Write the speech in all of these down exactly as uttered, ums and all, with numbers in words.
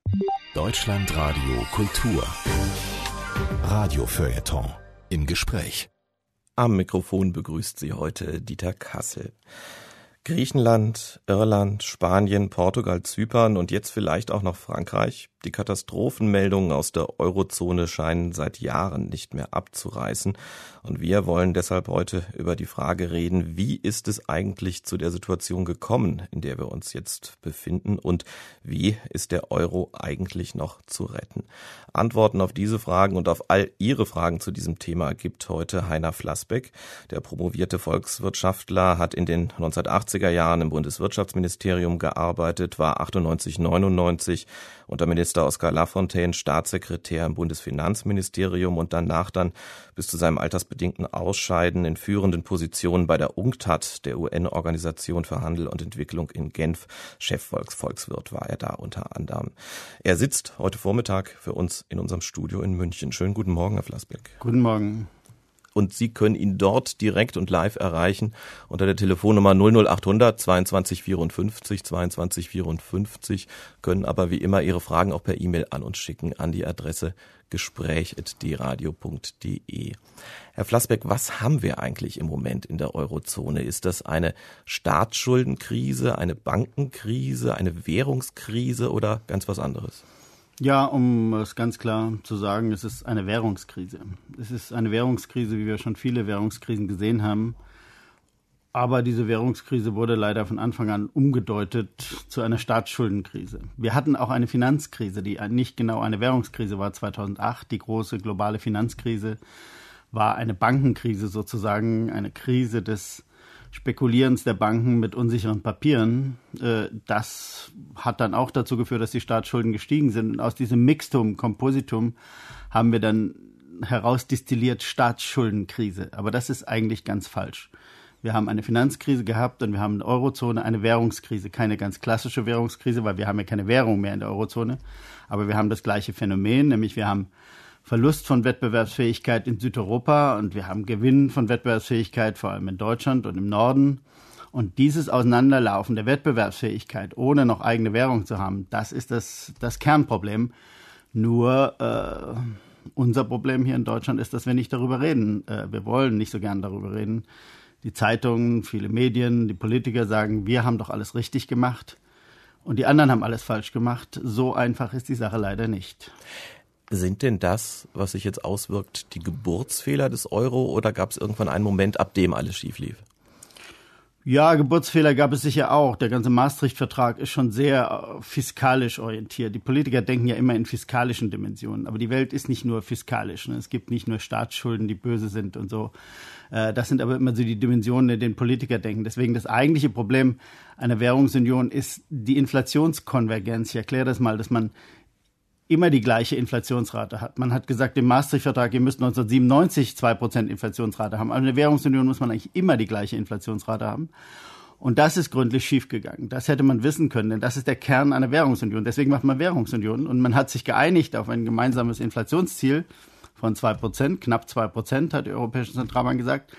Deutschlandradio Kultur. Radiofeuilleton im Gespräch. Am Mikrofon begrüßt Sie heute Dieter Kassel. Griechenland, Irland, Spanien, Portugal, Zypern und jetzt vielleicht auch noch Frankreich. Die Katastrophenmeldungen aus der Eurozone scheinen seit Jahren nicht mehr abzureißen. Und wir wollen deshalb heute über die Frage reden, wie ist es eigentlich zu der Situation gekommen, in der wir uns jetzt befinden, und wie ist der Euro eigentlich noch zu retten? Antworten auf diese Fragen und auf all Ihre Fragen zu diesem Thema gibt heute Heiner Flassbeck. Der promovierte Volkswirtschaftler hat in den neunzehnhundertachtziger Jahren im Bundeswirtschaftsministerium gearbeitet, war achtundneunzig neunundneunzig unter Minister Oskar Lafontaine Staatssekretär im Bundesfinanzministerium und danach dann bis zu seinem altersbedingten Ausscheiden in führenden Positionen bei der UNCTAD, der U N-Organisation für Handel und Entwicklung in Genf. Chefvolkswirt war er da unter anderem. Er sitzt heute Vormittag für uns in unserem Studio in München. Schönen guten Morgen, Herr Flassbeck. Guten Morgen. Und Sie können ihn dort direkt und live erreichen unter der Telefonnummer null null achthundert zweiundzwanzig vierundfünfzig zweiundzwanzig vierundfünfzig, können aber wie immer Ihre Fragen auch per E-Mail an uns schicken an die Adresse gespräch at d radio punkt d e. Herr Flassbeck, was haben wir eigentlich im Moment in der Eurozone? Ist das eine Staatsschuldenkrise, eine Bankenkrise, eine Währungskrise oder ganz was anderes? Ja, um es ganz klar zu sagen, es ist eine Währungskrise. Es ist eine Währungskrise, wie wir schon viele Währungskrisen gesehen haben. Aber diese Währungskrise wurde leider von Anfang an umgedeutet zu einer Staatsschuldenkrise. Wir hatten auch eine Finanzkrise, die nicht genau eine Währungskrise war, zweitausendacht. Die große globale Finanzkrise war eine Bankenkrise sozusagen, eine Krise des Spekulierens der Banken mit unsicheren Papieren. Das hat dann auch dazu geführt, dass die Staatsschulden gestiegen sind. Und aus diesem Mixtum, Kompositum haben wir dann herausdestilliert Staatsschuldenkrise. Aber das ist eigentlich ganz falsch. Wir haben eine Finanzkrise gehabt und wir haben in der Eurozone eine Währungskrise. Keine ganz klassische Währungskrise, weil wir haben ja keine Währung mehr in der Eurozone. Aber wir haben das gleiche Phänomen, nämlich wir haben Verlust von Wettbewerbsfähigkeit in Südeuropa und wir haben Gewinn von Wettbewerbsfähigkeit, vor allem in Deutschland und im Norden. Und dieses Auseinanderlaufen der Wettbewerbsfähigkeit, ohne noch eigene Währung zu haben, das ist das, das Kernproblem. Nur äh, unser Problem hier in Deutschland ist, dass wir nicht darüber reden. Äh, wir wollen nicht so gern darüber reden. Die Zeitungen, viele Medien, die Politiker sagen, wir haben doch alles richtig gemacht und die anderen haben alles falsch gemacht. So einfach ist die Sache leider nicht. Sind denn das, was sich jetzt auswirkt, die Geburtsfehler des Euro oder gab es irgendwann einen Moment, ab dem alles schief lief? Ja, Geburtsfehler gab es sicher auch. Der ganze Maastricht-Vertrag ist schon sehr fiskalisch orientiert. Die Politiker denken ja immer in fiskalischen Dimensionen. Aber die Welt ist nicht nur fiskalisch. Ne? Es gibt nicht nur Staatsschulden, die böse sind und so. Das sind aber immer so die Dimensionen, in denen Politiker denken. Deswegen das eigentliche Problem einer Währungsunion ist die Inflationskonvergenz. Ich erkläre das mal, dass man immer die gleiche Inflationsrate hat. Man hat gesagt, im Maastricht-Vertrag, ihr müsst neunzehnhundertsiebenundneunzig zwei Prozent Inflationsrate haben. Aber in der Währungsunion muss man eigentlich immer die gleiche Inflationsrate haben. Und das ist gründlich schiefgegangen. Das hätte man wissen können, denn das ist der Kern einer Währungsunion. Deswegen macht man Währungsunion. Und man hat sich geeinigt auf ein gemeinsames Inflationsziel von zwei Prozent, knapp zwei Prozent, hat die Europäische Zentralbank gesagt.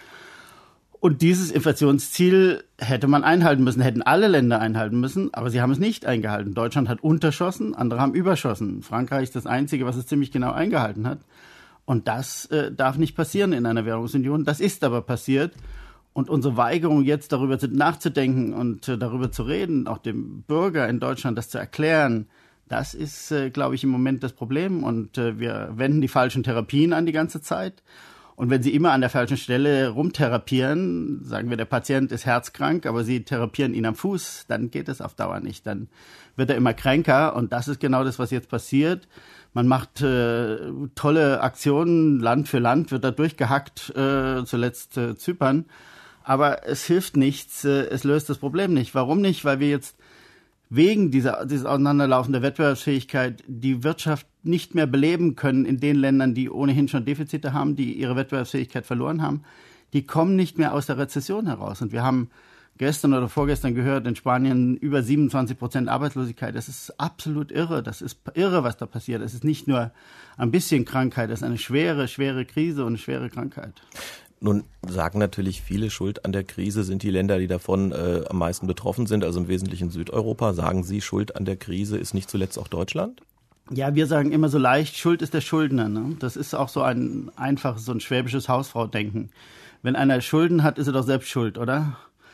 Und dieses Inflationsziel hätte man einhalten müssen, hätten alle Länder einhalten müssen, aber sie haben es nicht eingehalten. Deutschland hat unterschossen, andere haben überschossen. Frankreich ist das Einzige, was es ziemlich genau eingehalten hat. Und das äh, darf nicht passieren in einer Währungsunion. Das ist aber passiert. Und unsere Weigerung jetzt darüber nachzudenken und äh, darüber zu reden, auch dem Bürger in Deutschland das zu erklären, das ist, äh, glaube ich, im Moment das Problem. Und äh, wir wenden die falschen Therapien an die ganze Zeit. Und wenn Sie immer an der falschen Stelle rumtherapieren, sagen wir, der Patient ist herzkrank, aber Sie therapieren ihn am Fuß, dann geht es auf Dauer nicht. Dann wird er immer kränker und das ist genau das, was jetzt passiert. Man macht äh, tolle Aktionen, Land für Land wird da durchgehackt, äh, zuletzt äh, Zypern. Aber es hilft nichts, äh, es löst das Problem nicht. Warum nicht? Weil wir jetzt wegen dieser, dieses Auseinanderlaufen der Wettbewerbsfähigkeit die Wirtschaft nicht mehr beleben können in den Ländern, die ohnehin schon Defizite haben, die ihre Wettbewerbsfähigkeit verloren haben. Die kommen nicht mehr aus der Rezession heraus. Und wir haben gestern oder vorgestern gehört, in Spanien über siebenundzwanzig Prozent Arbeitslosigkeit. Das ist absolut irre. Das ist irre, was da passiert. Es ist nicht nur ein bisschen Krankheit, das ist eine schwere, schwere Krise und eine schwere Krankheit. Nun sagen natürlich viele, Schuld an der Krise sind die Länder, die davon äh, am meisten betroffen sind, also im Wesentlichen Südeuropa. Sagen Sie, Schuld an der Krise ist nicht zuletzt auch Deutschland? Ja, wir sagen immer so leicht, Schuld ist der Schuldner. Ne? Das ist auch so ein einfaches, so ein schwäbisches Hausfrau-Denken. Wenn einer Schulden hat, ist er doch selbst schuld, oder?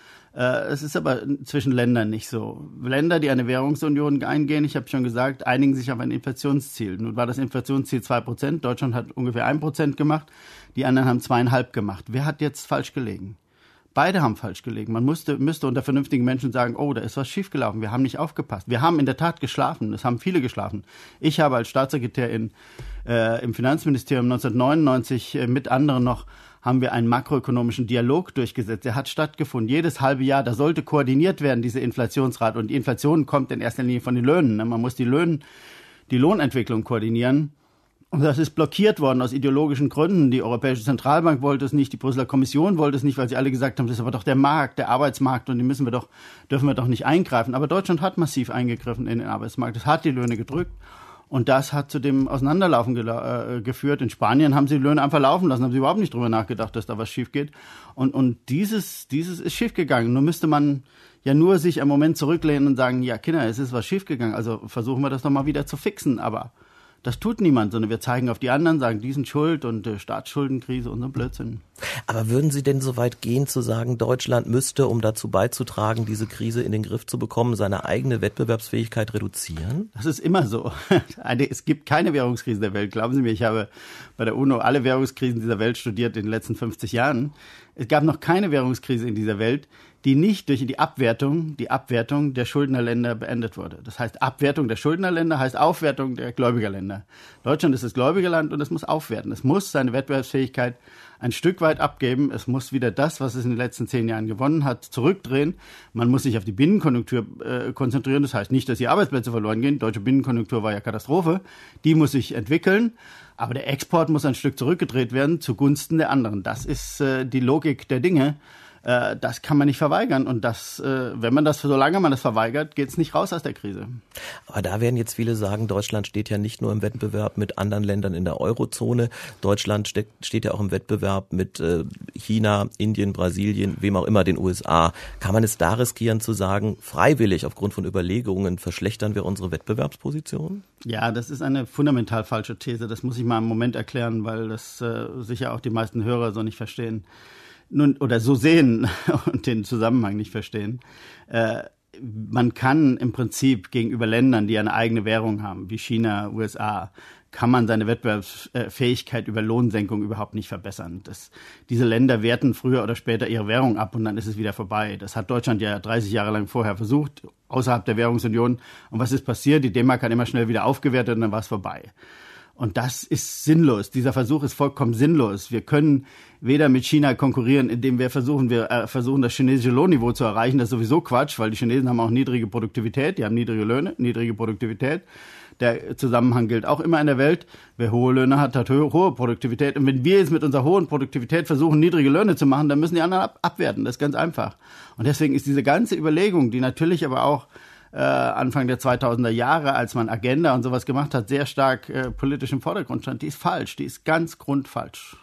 Äh, es ist aber zwischen Ländern nicht so. Länder, die eine Währungsunion eingehen, ich habe schon gesagt, einigen sich auf ein Inflationsziel. Nun war das Inflationsziel zwei Prozent, Deutschland hat ungefähr ein Prozent gemacht, die anderen haben zwei Komma fünf gemacht. Wer hat jetzt falsch gelegen? Beide haben falsch gelegen. Man musste, müsste unter vernünftigen Menschen sagen, oh, da ist was schiefgelaufen, wir haben nicht aufgepasst. Wir haben in der Tat geschlafen, es haben viele geschlafen. Ich habe als Staatssekretär in, äh, im Finanzministerium neunzehnhundertneunundneunzig äh, mit anderen noch, haben wir einen makroökonomischen Dialog durchgesetzt. Der hat stattgefunden, jedes halbe Jahr, da sollte koordiniert werden, diese Inflationsrate. Und die Inflation kommt in erster Linie von den Löhnen. Ne? Man muss die Löhne, die Lohnentwicklung koordinieren. Und das ist blockiert worden aus ideologischen Gründen. Die Europäische Zentralbank wollte es nicht, die Brüsseler Kommission wollte es nicht, weil sie alle gesagt haben, das ist aber doch der Markt, der Arbeitsmarkt und die müssen wir doch, dürfen wir doch nicht eingreifen. Aber Deutschland hat massiv eingegriffen in den Arbeitsmarkt. Es hat die Löhne gedrückt und das hat zu dem Auseinanderlaufen ge- äh, geführt. In Spanien haben sie die Löhne einfach laufen lassen, haben sie überhaupt nicht drüber nachgedacht, dass da was schief geht. Und, und dieses, dieses ist schief gegangen. Nur müsste man ja nur sich einen Moment zurücklehnen und sagen, ja Kinder, es ist was schief gegangen, also versuchen wir das doch mal wieder zu fixen, aber das tut niemand, sondern wir zeigen auf die anderen, sagen, die sind schuld und äh, Staatsschuldenkrise und so Blödsinn. Aber würden Sie denn so weit gehen zu sagen, Deutschland müsste, um dazu beizutragen, diese Krise in den Griff zu bekommen, seine eigene Wettbewerbsfähigkeit reduzieren? Das ist immer so. Es gibt keine Währungskrise der Welt. Glauben Sie mir, ich habe bei der UNO alle Währungskrisen dieser Welt studiert in den letzten fünfzig Jahren. Es gab noch keine Währungskrise in dieser Welt, die nicht durch die Abwertung, die Abwertung der Schuldnerländer beendet wurde. Das heißt, Abwertung der Schuldnerländer heißt Aufwertung der Gläubigerländer. Deutschland ist das Gläubigerland und es muss aufwerten. Es muss seine Wettbewerbsfähigkeit ein Stück weit abgeben. Es muss wieder das, was es in den letzten zehn Jahren gewonnen hat, zurückdrehen. Man muss sich auf die Binnenkonjunktur äh, konzentrieren. Das heißt nicht, dass die Arbeitsplätze verloren gehen. Die deutsche Binnenkonjunktur war ja Katastrophe. Die muss sich entwickeln. Aber der Export muss ein Stück zurückgedreht werden zugunsten der anderen. Das ist äh, die Logik der Dinge. Äh, das kann man nicht verweigern. Und das, äh, wenn man das, solange man das verweigert, geht es nicht raus aus der Krise. Aber da werden jetzt viele sagen, Deutschland steht ja nicht nur im Wettbewerb mit anderen Ländern in der Eurozone. Deutschland steht, steht ja auch im Wettbewerb mit äh, China, Indien, Brasilien, wem auch immer, den U S A. Kann man es da riskieren zu sagen, freiwillig aufgrund von Überlegungen verschlechtern wir unsere Wettbewerbsposition? Ja, das ist eine fundamental falsche These. Das muss ich mal im Moment erklären, weil das äh, sicher auch die meisten Hörer so nicht verstehen. Nun, oder so sehen und den Zusammenhang nicht verstehen. Äh, man kann im Prinzip gegenüber Ländern, die eine eigene Währung haben, wie China, U S A, kann man seine Wettbewerbsfähigkeit über Lohnsenkung überhaupt nicht verbessern. Das, diese Länder werten früher oder später ihre Währung ab und dann ist es wieder vorbei. Das hat Deutschland ja dreißig Jahre lang vorher versucht, außerhalb der Währungsunion. Und was ist passiert? Die D-Mark hat immer schnell wieder aufgewertet und dann war es vorbei. Und das ist sinnlos. Dieser Versuch ist vollkommen sinnlos. Wir können weder mit China konkurrieren, indem wir versuchen, wir äh, versuchen, das chinesische Lohnniveau zu erreichen. Das ist sowieso Quatsch, weil die Chinesen haben auch niedrige Produktivität. Die haben niedrige Löhne, niedrige Produktivität. Der Zusammenhang gilt auch immer in der Welt. Wer hohe Löhne hat, hat ho- hohe Produktivität. Und wenn wir jetzt mit unserer hohen Produktivität versuchen, niedrige Löhne zu machen, dann müssen die anderen ab- abwerten. Das ist ganz einfach. Und deswegen ist diese ganze Überlegung, die natürlich aber auch Äh, Anfang der zweitausender Jahre, als man Agenda und sowas gemacht hat, sehr stark äh, politisch im Vordergrund stand. Die ist falsch, die ist ganz grundfalsch.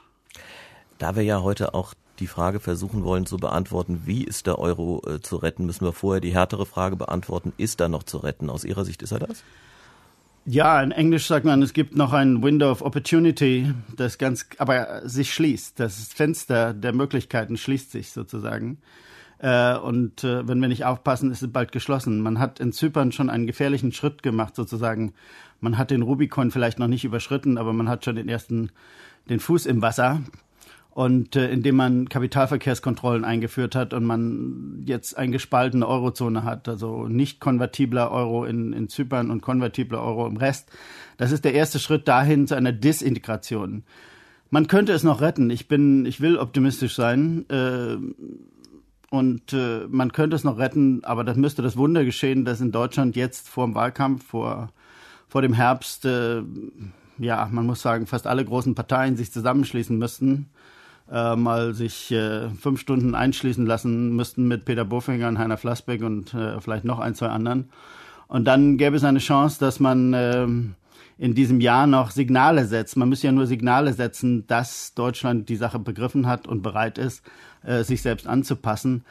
Da wir ja heute auch die Frage versuchen wollen zu beantworten, wie ist der Euro äh, zu retten, müssen wir vorher die härtere Frage beantworten, ist er noch zu retten? Aus Ihrer Sicht ist er das? Ja, in Englisch sagt man, es gibt noch ein Window of Opportunity, das ganz, aber sich schließt. Das Fenster der Möglichkeiten schließt sich sozusagen. Und äh, wenn wir nicht aufpassen, ist es bald geschlossen. Man hat in Zypern schon einen gefährlichen Schritt gemacht, sozusagen. Man hat den Rubikon vielleicht noch nicht überschritten, aber man hat schon den ersten, den Fuß im Wasser. Und äh, indem man Kapitalverkehrskontrollen eingeführt hat und man jetzt eine gespaltene Eurozone hat, also nicht konvertibler Euro in, in Zypern und konvertibler Euro im Rest, das ist der erste Schritt dahin zu einer Disintegration. Man könnte es noch retten. Ich bin, ich will optimistisch sein. Äh, Und äh, man könnte es noch retten, aber das müsste das Wunder geschehen, dass in Deutschland jetzt vor dem Wahlkampf, vor, vor dem Herbst, äh, ja, man muss sagen, fast alle großen Parteien sich zusammenschließen müssten, äh, mal sich äh, fünf Stunden einschließen lassen müssten mit Peter Bofinger und Heiner Flassbeck und äh, vielleicht noch ein, zwei anderen. Und dann gäbe es eine Chance, dass man äh, in diesem Jahr noch Signale setzt. Man müsste ja nur Signale setzen, dass Deutschland die Sache begriffen hat und bereit ist, äh, sich selbst anzupassen.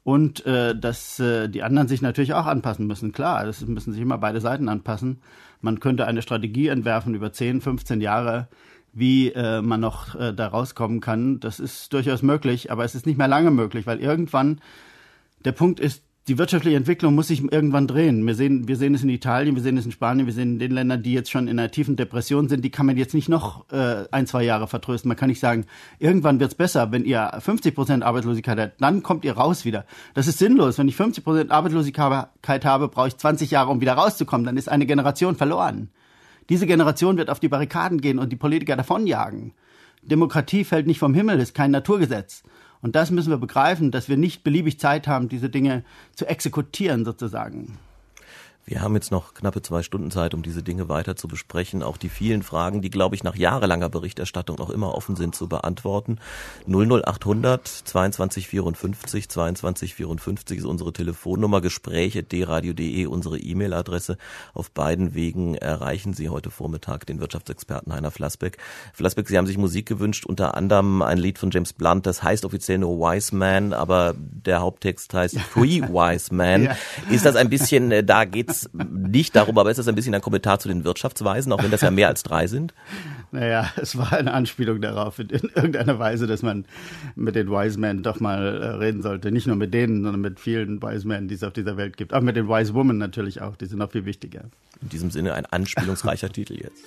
und äh, dass äh, die anderen sich natürlich auch anpassen müssen. Klar, das müssen sich immer beide Seiten anpassen. Man könnte eine Strategie entwerfen über zehn, fünfzehn Jahre, wie äh, man noch äh, da rauskommen kann. Das ist durchaus möglich, aber es ist nicht mehr lange möglich, weil irgendwann der Punkt ist, die wirtschaftliche Entwicklung muss sich irgendwann drehen. Wir sehen, wir sehen es in Italien, wir sehen es in Spanien, wir sehen in den Ländern, die jetzt schon in einer tiefen Depression sind, die kann man jetzt nicht noch äh, ein, zwei Jahre vertrösten. Man kann nicht sagen, irgendwann wird's besser, wenn ihr fünfzig Prozent Arbeitslosigkeit habt, dann kommt ihr raus wieder. Das ist sinnlos. Wenn ich fünfzig Prozent Arbeitslosigkeit habe, brauche ich zwanzig Jahre, um wieder rauszukommen. Dann ist eine Generation verloren. Diese Generation wird auf die Barrikaden gehen und die Politiker davonjagen. Demokratie fällt nicht vom Himmel, ist kein Naturgesetz. Und das müssen wir begreifen, dass wir nicht beliebig Zeit haben, diese Dinge zu exekutieren sozusagen. Wir haben jetzt noch knappe zwei Stunden Zeit, um diese Dinge weiter zu besprechen. Auch die vielen Fragen, die, glaube ich, nach jahrelanger Berichterstattung noch immer offen sind, zu beantworten. null null acht hundert zweiundzwanzig vierundfünfzig zweiundzwanzig vierundfünfzig ist unsere Telefonnummer, Gespräche d radio punkt de unsere E-Mail-Adresse. Auf beiden Wegen erreichen Sie heute Vormittag den Wirtschaftsexperten Heiner Flassbeck. Flassbeck, Sie haben sich Musik gewünscht, unter anderem ein Lied von James Blunt, das heißt offiziell nur Wise Man, aber der Haupttext heißt Three Wise Men. Ja. Ist das ein bisschen, da geht's nicht darum, aber ist das ein bisschen ein Kommentar zu den Wirtschaftsweisen, auch wenn das ja mehr als drei sind? Naja, es war eine Anspielung darauf, in irgendeiner Weise, dass man mit den Wise Men doch mal reden sollte. Nicht nur mit denen, sondern mit vielen Wise Men, die es auf dieser Welt gibt. Auch mit den Wise Women natürlich auch, die sind noch viel wichtiger. In diesem Sinne ein anspielungsreicher Titel jetzt.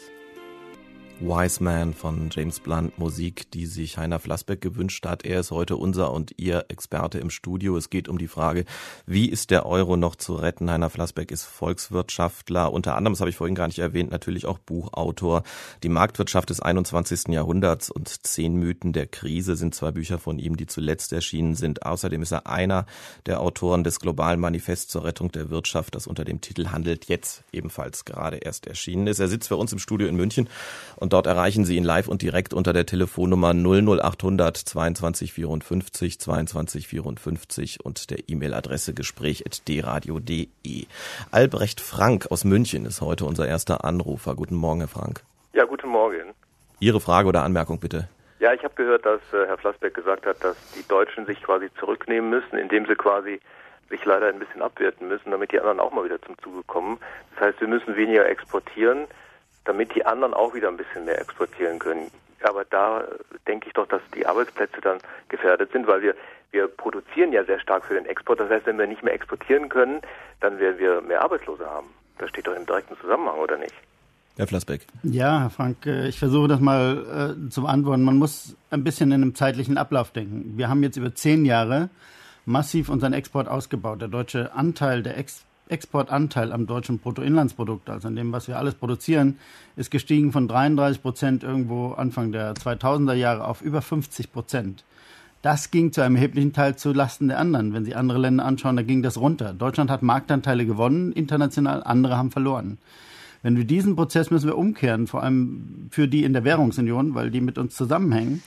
Wise Man von James Blunt, Musik, die sich Heiner Flassbeck gewünscht hat. Er ist heute unser und Ihr Experte im Studio. Es geht um die Frage, wie ist der Euro noch zu retten? Heiner Flassbeck ist Volkswirtschaftler, unter anderem, das habe ich vorhin gar nicht erwähnt, natürlich auch Buchautor. Die Marktwirtschaft des einundzwanzigsten Jahrhunderts und zehn Mythen der Krise sind zwei Bücher von ihm, die zuletzt erschienen sind. Außerdem ist er einer der Autoren des globalen Manifests zur Rettung der Wirtschaft, das unter dem Titel Handelt jetzt ebenfalls gerade erst erschienen ist. Er sitzt für uns im Studio in München und dort erreichen Sie ihn live und direkt unter der Telefonnummer null null acht hundert zweiundzwanzig vierundfünfzig zweiundzwanzig vierundfünfzig und der E-Mail-Adresse gespräch at d radio punkt de. Albrecht Frank aus München ist heute unser erster Anrufer. Guten Morgen, Herr Frank. Ja, guten Morgen. Ihre Frage oder Anmerkung bitte. Ja, ich habe gehört, dass äh, Herr Flassbeck gesagt hat, dass die Deutschen sich quasi zurücknehmen müssen, indem sie quasi sich leider ein bisschen abwerten müssen, damit die anderen auch mal wieder zum Zuge kommen. Das heißt, wir müssen weniger exportieren, damit die anderen auch wieder ein bisschen mehr exportieren können. Aber da denke ich doch, dass die Arbeitsplätze dann gefährdet sind, weil wir, wir produzieren ja sehr stark für den Export. Das heißt, wenn wir nicht mehr exportieren können, dann werden wir mehr Arbeitslose haben. Das steht doch im direkten Zusammenhang, oder nicht? Herr Flassbeck. Ja, Herr Frank, ich versuche das mal äh, zu beantworten. Man muss ein bisschen in einem zeitlichen Ablauf denken. Wir haben jetzt über zehn Jahre massiv unseren Export ausgebaut. Der deutsche Anteil der Ex- Exportanteil am deutschen Bruttoinlandsprodukt, also an dem, was wir alles produzieren, ist gestiegen von dreiunddreißig Prozent irgendwo Anfang der zweitausender Jahre auf über fünfzig Prozent. Das ging zu einem erheblichen Teil zu Lasten der anderen. Wenn Sie andere Länder anschauen, da ging das runter. Deutschland hat Marktanteile gewonnen, international, andere haben verloren. Wenn wir diesen Prozess müssen wir umkehren, vor allem für die in der Währungsunion, weil die mit uns zusammenhängen.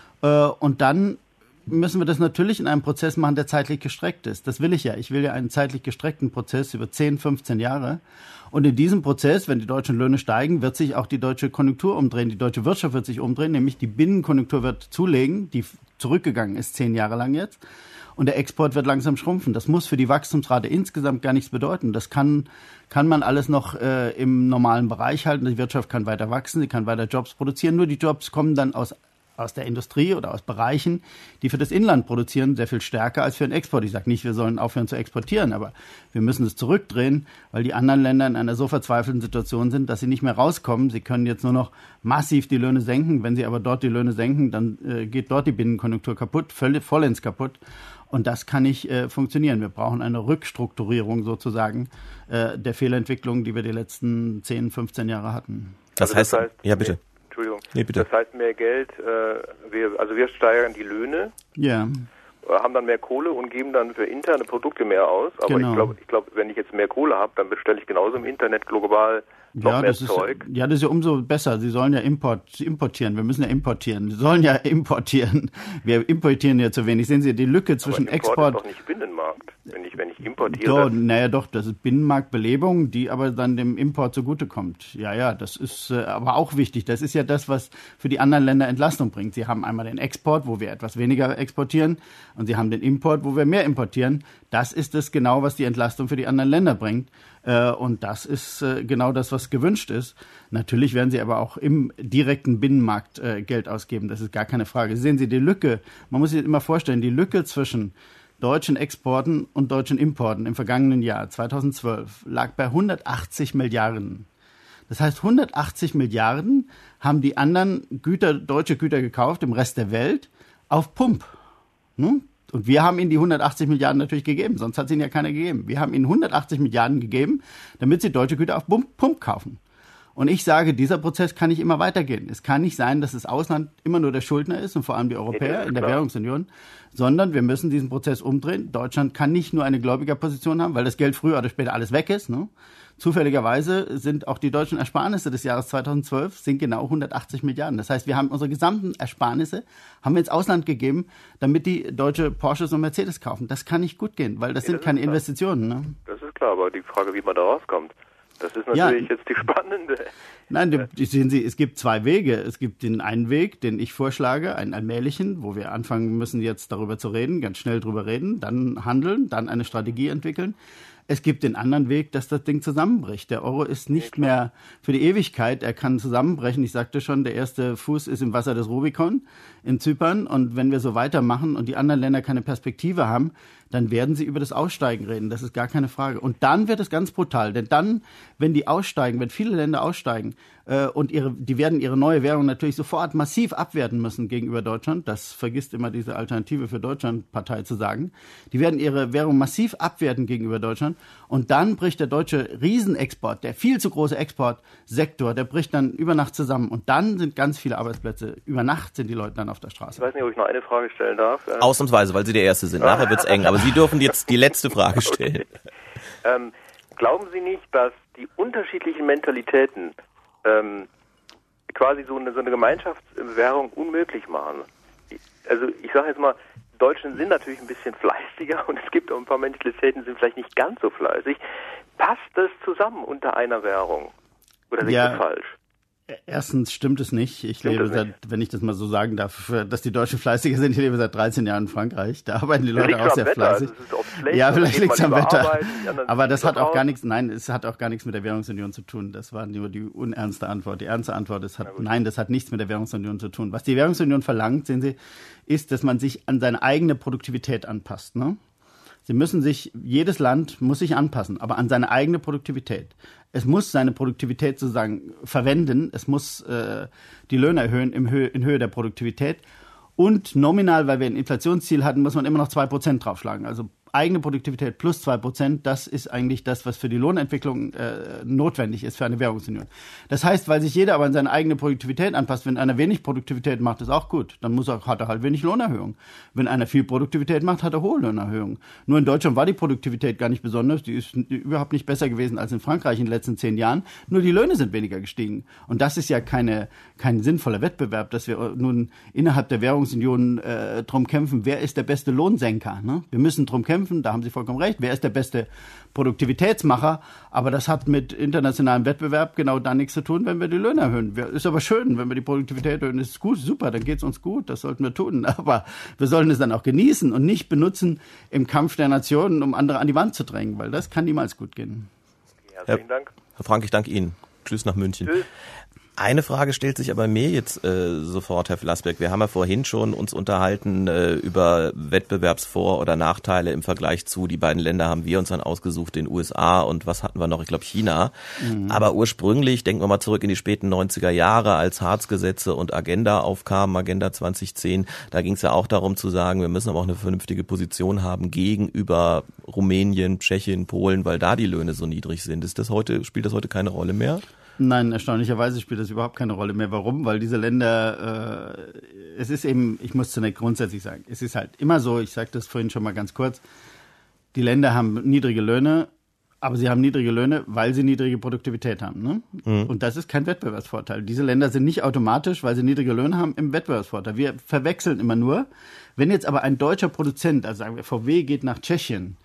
Und dann müssen wir das natürlich in einem Prozess machen, der zeitlich gestreckt ist. Das will ich ja. Ich will ja einen zeitlich gestreckten Prozess über zehn, fünfzehn Jahre. Und in diesem Prozess, wenn die deutschen Löhne steigen, wird sich auch die deutsche Konjunktur umdrehen. Die deutsche Wirtschaft wird sich umdrehen, nämlich die Binnenkonjunktur wird zulegen, die zurückgegangen ist zehn Jahre lang jetzt. Und der Export wird langsam schrumpfen. Das muss für die Wachstumsrate insgesamt gar nichts bedeuten. Das kann, kann man alles noch äh, im normalen Bereich halten. Die Wirtschaft kann weiter wachsen, sie kann weiter Jobs produzieren. Nur die Jobs kommen dann aus aus der Industrie oder aus Bereichen, die für das Inland produzieren, sehr viel stärker als für den Export. Ich sage nicht, wir sollen aufhören zu exportieren, aber wir müssen es zurückdrehen, weil die anderen Länder in einer so verzweifelten Situation sind, dass sie nicht mehr rauskommen. Sie können jetzt nur noch massiv die Löhne senken. Wenn sie aber dort die Löhne senken, dann äh, geht dort die Binnenkonjunktur kaputt, völlig, vollends kaputt. Und das kann nicht äh, funktionieren. Wir brauchen eine Rückstrukturierung sozusagen äh, der Fehlentwicklung, die wir die letzten zehn, fünfzehn Jahre hatten. Das, also das heißt, heißt, ja bitte. Entschuldigung. Nee, bitte. Das heißt mehr Geld, äh, wir, also wir steigern die Löhne, ja. haben dann mehr Kohle und geben dann für interne Produkte mehr aus. Aber genau. ich glaube, ich glaub, wenn ich jetzt mehr Kohle habe, dann bestelle ich genauso im Internet global noch ja, mehr das Zeug. Ist, ja, das ist ja umso besser. Sie sollen ja import, importieren. Wir müssen ja importieren. Sie sollen ja importieren. Wir importieren ja zu wenig. Sehen Sie die Lücke zwischen aber Import Export... ist doch nicht Binnenmarkt. Wenn ich nicht, wenn ich importiere. So, naja doch, das ist Binnenmarktbelebung, die aber dann dem Import zugutekommt. Ja, ja, das ist äh, aber auch wichtig. Das ist ja das, was für die anderen Länder Entlastung bringt. Sie haben einmal den Export, wo wir etwas weniger exportieren, und sie haben den Import, wo wir mehr importieren. Das ist es genau, was die Entlastung für die anderen Länder bringt. Äh, und das ist äh, genau das, was gewünscht ist. Natürlich werden sie aber auch im direkten Binnenmarkt äh, Geld ausgeben. Das ist gar keine Frage. Sehen Sie die Lücke, man muss sich immer vorstellen, die Lücke zwischen deutschen Exporten und deutschen Importen im vergangenen Jahr, zweitausendzwölf, lag bei hundertachtzig Milliarden. Das heißt, hundertachtzig Milliarden haben die anderen Güter, deutsche Güter gekauft im Rest der Welt auf Pump. Hm? Und wir haben ihnen die hundertachtzig Milliarden natürlich gegeben, sonst hat es ihnen ja keiner gegeben. Wir haben ihnen hundertachtzig Milliarden gegeben, damit sie deutsche Güter auf Pump kaufen. Und ich sage, dieser Prozess kann nicht immer weitergehen. Es kann nicht sein, dass das Ausland immer nur der Schuldner ist und vor allem die Europäer in der Währungsunion, sondern wir müssen diesen Prozess umdrehen. Deutschland kann nicht nur eine Gläubigerposition haben, weil das Geld früher oder später alles weg ist. Ne? Zufälligerweise sind auch die deutschen Ersparnisse des Jahres zweitausendzwölf sind genau hundertachtzig Milliarden. Das heißt, wir haben unsere gesamten Ersparnisse haben wir ins Ausland gegeben, damit die deutsche Porsches und Mercedes kaufen. Das kann nicht gut gehen, weil das ja, sind das keine Investitionen. Ne? Das ist klar, aber die Frage, wie man da rauskommt, das ist natürlich ja. jetzt die spannende. Nein, die, die sehen Sie, es gibt zwei Wege. Es gibt den einen Weg, den ich vorschlage, einen allmählichen, wo wir anfangen müssen, jetzt darüber zu reden, ganz schnell drüber reden, dann handeln, dann eine Strategie entwickeln. Es gibt den anderen Weg, dass das Ding zusammenbricht. Der Euro ist nicht mehr für die Ewigkeit. Er kann zusammenbrechen. Ich sagte schon, der erste Fuß ist im Wasser des Rubikon in Zypern. Und wenn wir so weitermachen und die anderen Länder keine Perspektive haben, dann werden sie über das Aussteigen reden. Das ist gar keine Frage. Und dann wird es ganz brutal. Denn dann, wenn die aussteigen, wenn viele Länder aussteigen äh, und ihre, die werden ihre neue Währung natürlich sofort massiv abwerten müssen gegenüber Deutschland. Das vergisst immer diese Alternative für Deutschland-Partei zu sagen. Die werden ihre Währung massiv abwerten gegenüber Deutschland. Und dann bricht der deutsche Riesenexport, der viel zu große Exportsektor, der bricht dann über Nacht zusammen. Und dann sind ganz viele Arbeitsplätze. Über Nacht sind die Leute dann auf der Straße. Ich weiß nicht, ob ich noch eine Frage stellen darf. Ausnahmsweise, weil Sie der Erste sind. Nachher wird's eng. Aber Sie dürfen jetzt die letzte Frage stellen. Okay. Ähm, glauben Sie nicht, dass die unterschiedlichen Mentalitäten ähm, quasi so eine, so eine Gemeinschaftswährung unmöglich machen? Also ich sage jetzt mal, die Deutschen sind natürlich ein bisschen fleißiger und es gibt auch ein paar Mentalitäten, die sind vielleicht nicht ganz so fleißig. Passt das zusammen unter einer Währung? Oder sehe ich das falsch? Erstens stimmt es nicht. Ich stimmt lebe seit, nicht? wenn ich das mal so sagen darf, dass die Deutschen fleißiger sind. Ich lebe seit dreizehn Jahren in Frankreich. Da arbeiten die Leute auch sehr Wetter. fleißig. Also schlecht, ja, vielleicht liegt es am Wetter. Arbeit, aber das hat auch gar nichts, nein, es hat auch gar nichts mit der Währungsunion zu tun. Das war nur die unernste Antwort. Die ernste Antwort ist, hat, nein, das hat nichts mit der Währungsunion zu tun. Was die Währungsunion verlangt, sehen Sie, ist, dass man sich an seine eigene Produktivität anpasst, ne? Sie müssen sich, jedes Land muss sich anpassen, aber an seine eigene Produktivität. Es muss seine Produktivität sozusagen verwenden, es muss äh, die Löhne erhöhen im Höhe, in Höhe der Produktivität. Und nominal, weil wir ein Inflationsziel hatten, muss man immer noch zwei Prozent draufschlagen. Also eigene Produktivität plus zwei Prozent, das ist eigentlich das, was für die Lohnentwicklung äh, notwendig ist für eine Währungsunion. Das heißt, weil sich jeder aber an seine eigene Produktivität anpasst, wenn einer wenig Produktivität macht, ist auch gut. Dann muss er, hat er halt wenig Lohnerhöhung. Wenn einer viel Produktivität macht, hat er hohe Lohnerhöhung. Nur in Deutschland war die Produktivität gar nicht besonders. Die ist überhaupt nicht besser gewesen als in Frankreich in den letzten zehn Jahren. Nur die Löhne sind weniger gestiegen. Und das ist ja keine, kein sinnvoller Wettbewerb, dass wir nun innerhalb der Währungsunion äh, drum kämpfen, wer ist der beste Lohnsenker. Ne? Wir müssen drum kämpfen. Da haben Sie vollkommen recht. Wer ist der beste Produktivitätsmacher? Aber das hat mit internationalem Wettbewerb genau da nichts zu tun, wenn wir die Löhne erhöhen. Ist aber schön, wenn wir die Produktivität erhöhen. Ist gut, super, dann geht es uns gut. Das sollten wir tun. Aber wir sollen es dann auch genießen und nicht benutzen im Kampf der Nationen, um andere an die Wand zu drängen, weil das kann niemals gut gehen. Herzlichen Dank. Herr Frank, ich danke Ihnen. Tschüss nach München. Tschüss. Eine Frage stellt sich aber mir jetzt äh, sofort, Herr Flassbeck. Wir haben ja vorhin schon uns unterhalten äh, über Wettbewerbsvor- oder Nachteile im Vergleich zu, die beiden Länder haben wir uns dann ausgesucht, den U S A und was hatten wir noch? Ich glaube China. Mhm. Aber ursprünglich, denken wir mal zurück in die späten neunziger Jahre, als Hartz-Gesetze und Agenda aufkamen, Agenda zwanzig zehn, da ging es ja auch darum zu sagen, wir müssen aber auch eine vernünftige Position haben gegenüber Rumänien, Tschechien, Polen, weil da die Löhne so niedrig sind. Ist das heute, spielt das heute keine Rolle mehr? Nein, erstaunlicherweise spielt das überhaupt keine Rolle mehr. Warum? Weil diese Länder, äh, es ist eben, ich muss zunächst grundsätzlich sagen, es ist halt immer so, ich sagte das vorhin schon mal ganz kurz, die Länder haben niedrige Löhne, aber sie haben niedrige Löhne, weil sie niedrige Produktivität haben. Ne? Mhm. Und das ist kein Wettbewerbsvorteil. Diese Länder sind nicht automatisch, weil sie niedrige Löhne haben, im Wettbewerbsvorteil. Wir verwechseln immer nur, wenn jetzt aber ein deutscher Produzent, also sagen wir V W geht nach Tschechien,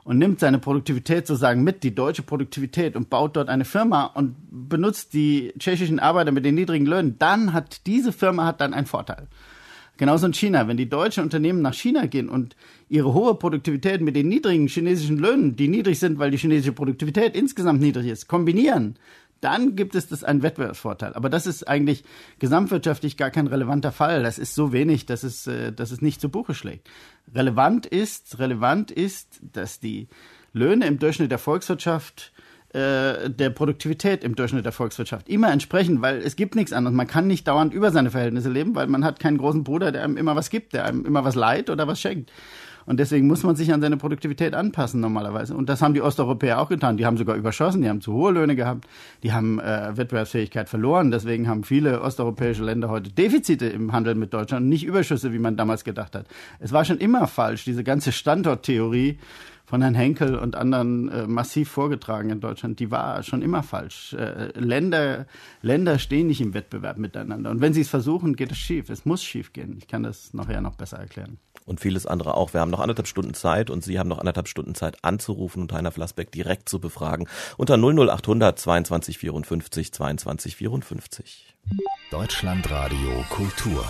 und nimmt seine Produktivität sozusagen mit, die deutsche Produktivität, und baut dort eine Firma und benutzt die tschechischen Arbeiter mit den niedrigen Löhnen, dann hat diese Firma hat dann einen Vorteil. Genauso in China. Wenn die deutschen Unternehmen nach China gehen und ihre hohe Produktivität mit den niedrigen chinesischen Löhnen, die niedrig sind, weil die chinesische Produktivität insgesamt niedrig ist, kombinieren, dann gibt es das einen Wettbewerbsvorteil. Aber das ist eigentlich gesamtwirtschaftlich gar kein relevanter Fall. Das ist so wenig, dass es, dass es nicht zu Buche schlägt. Relevant ist, relevant ist, dass die Löhne im Durchschnitt der Volkswirtschaft der Produktivität im Durchschnitt der Volkswirtschaft immer entsprechen, weil es gibt nichts anderes. Man kann nicht dauernd über seine Verhältnisse leben, weil man hat keinen großen Bruder, der einem immer was gibt, der einem immer was leiht oder was schenkt. Und deswegen muss man sich an seine Produktivität anpassen normalerweise. Und das haben die Osteuropäer auch getan. Die haben sogar überschossen, die haben zu hohe Löhne gehabt, die haben äh, Wettbewerbsfähigkeit verloren. Deswegen haben viele osteuropäische Länder heute Defizite im Handel mit Deutschland und nicht Überschüsse, wie man damals gedacht hat. Es war schon immer falsch, diese ganze Standorttheorie von Herrn Henkel und anderen äh, massiv vorgetragen in Deutschland, die war schon immer falsch. Äh, Länder, Länder stehen nicht im Wettbewerb miteinander. Und wenn sie es versuchen, geht es schief. Es muss schief gehen. Ich kann das nachher noch besser erklären. Und vieles andere auch. Wir haben noch anderthalb Stunden Zeit und Sie haben noch anderthalb Stunden Zeit anzurufen und Heiner Flassbeck direkt zu befragen unter null null acht hundert zweiundzwanzig vierundfünfzig zweiundzwanzig vierundfünfzig. Deutschlandradio Kultur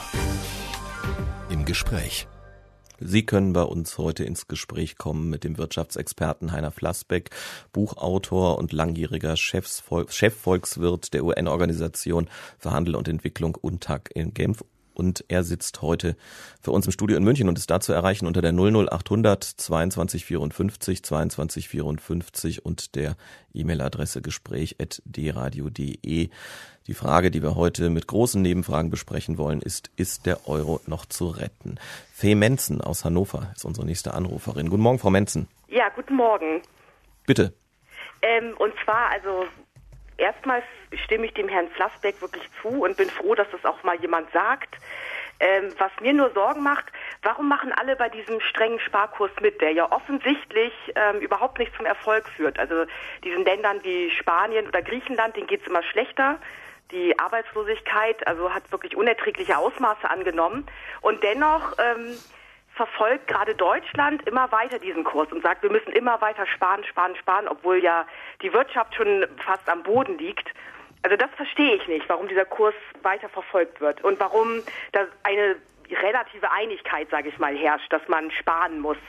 im Gespräch. Sie können bei uns heute ins Gespräch kommen mit dem Wirtschaftsexperten Heiner Flassbeck, Buchautor und langjähriger Chefsvol- Chefvolkswirt der U N-Organisation für Handel und Entwicklung U N T A C in Genf. Und er sitzt heute für uns im Studio in München und ist da zu erreichen unter der null null acht hundert zweiundzwanzig vierundfünfzig zweiundzwanzig vierundfünfzig und der E-Mail-Adresse gespräch at d radio punkt de. Die Frage, die wir heute mit großen Nebenfragen besprechen wollen, ist, ist der Euro noch zu retten? Fee Menzen aus Hannover ist unsere nächste Anruferin. Guten Morgen, Frau Menzen. Ja, guten Morgen. Bitte. Ähm, und zwar, also erstmal stimme ich dem Herrn Flassbeck wirklich zu und bin froh, dass das auch mal jemand sagt. Ähm, was mir nur Sorgen macht, warum machen alle bei diesem strengen Sparkurs mit, der ja offensichtlich ähm, überhaupt nicht zum Erfolg führt? Also diesen Ländern wie Spanien oder Griechenland, denen geht es immer schlechter. Die Arbeitslosigkeit also hat wirklich unerträgliche Ausmaße angenommen. Und dennoch ähm, verfolgt gerade Deutschland immer weiter diesen Kurs und sagt, wir müssen immer weiter sparen, sparen, sparen, obwohl ja die Wirtschaft schon fast am Boden liegt. Also das verstehe ich nicht, warum dieser Kurs weiter verfolgt wird und warum da eine relative Einigkeit, sage ich mal, herrscht, dass man sparen muss.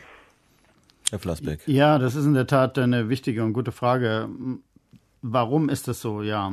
Herr Flassbeck. Ja, das ist in der Tat eine wichtige und gute Frage. Warum ist das so? Ja,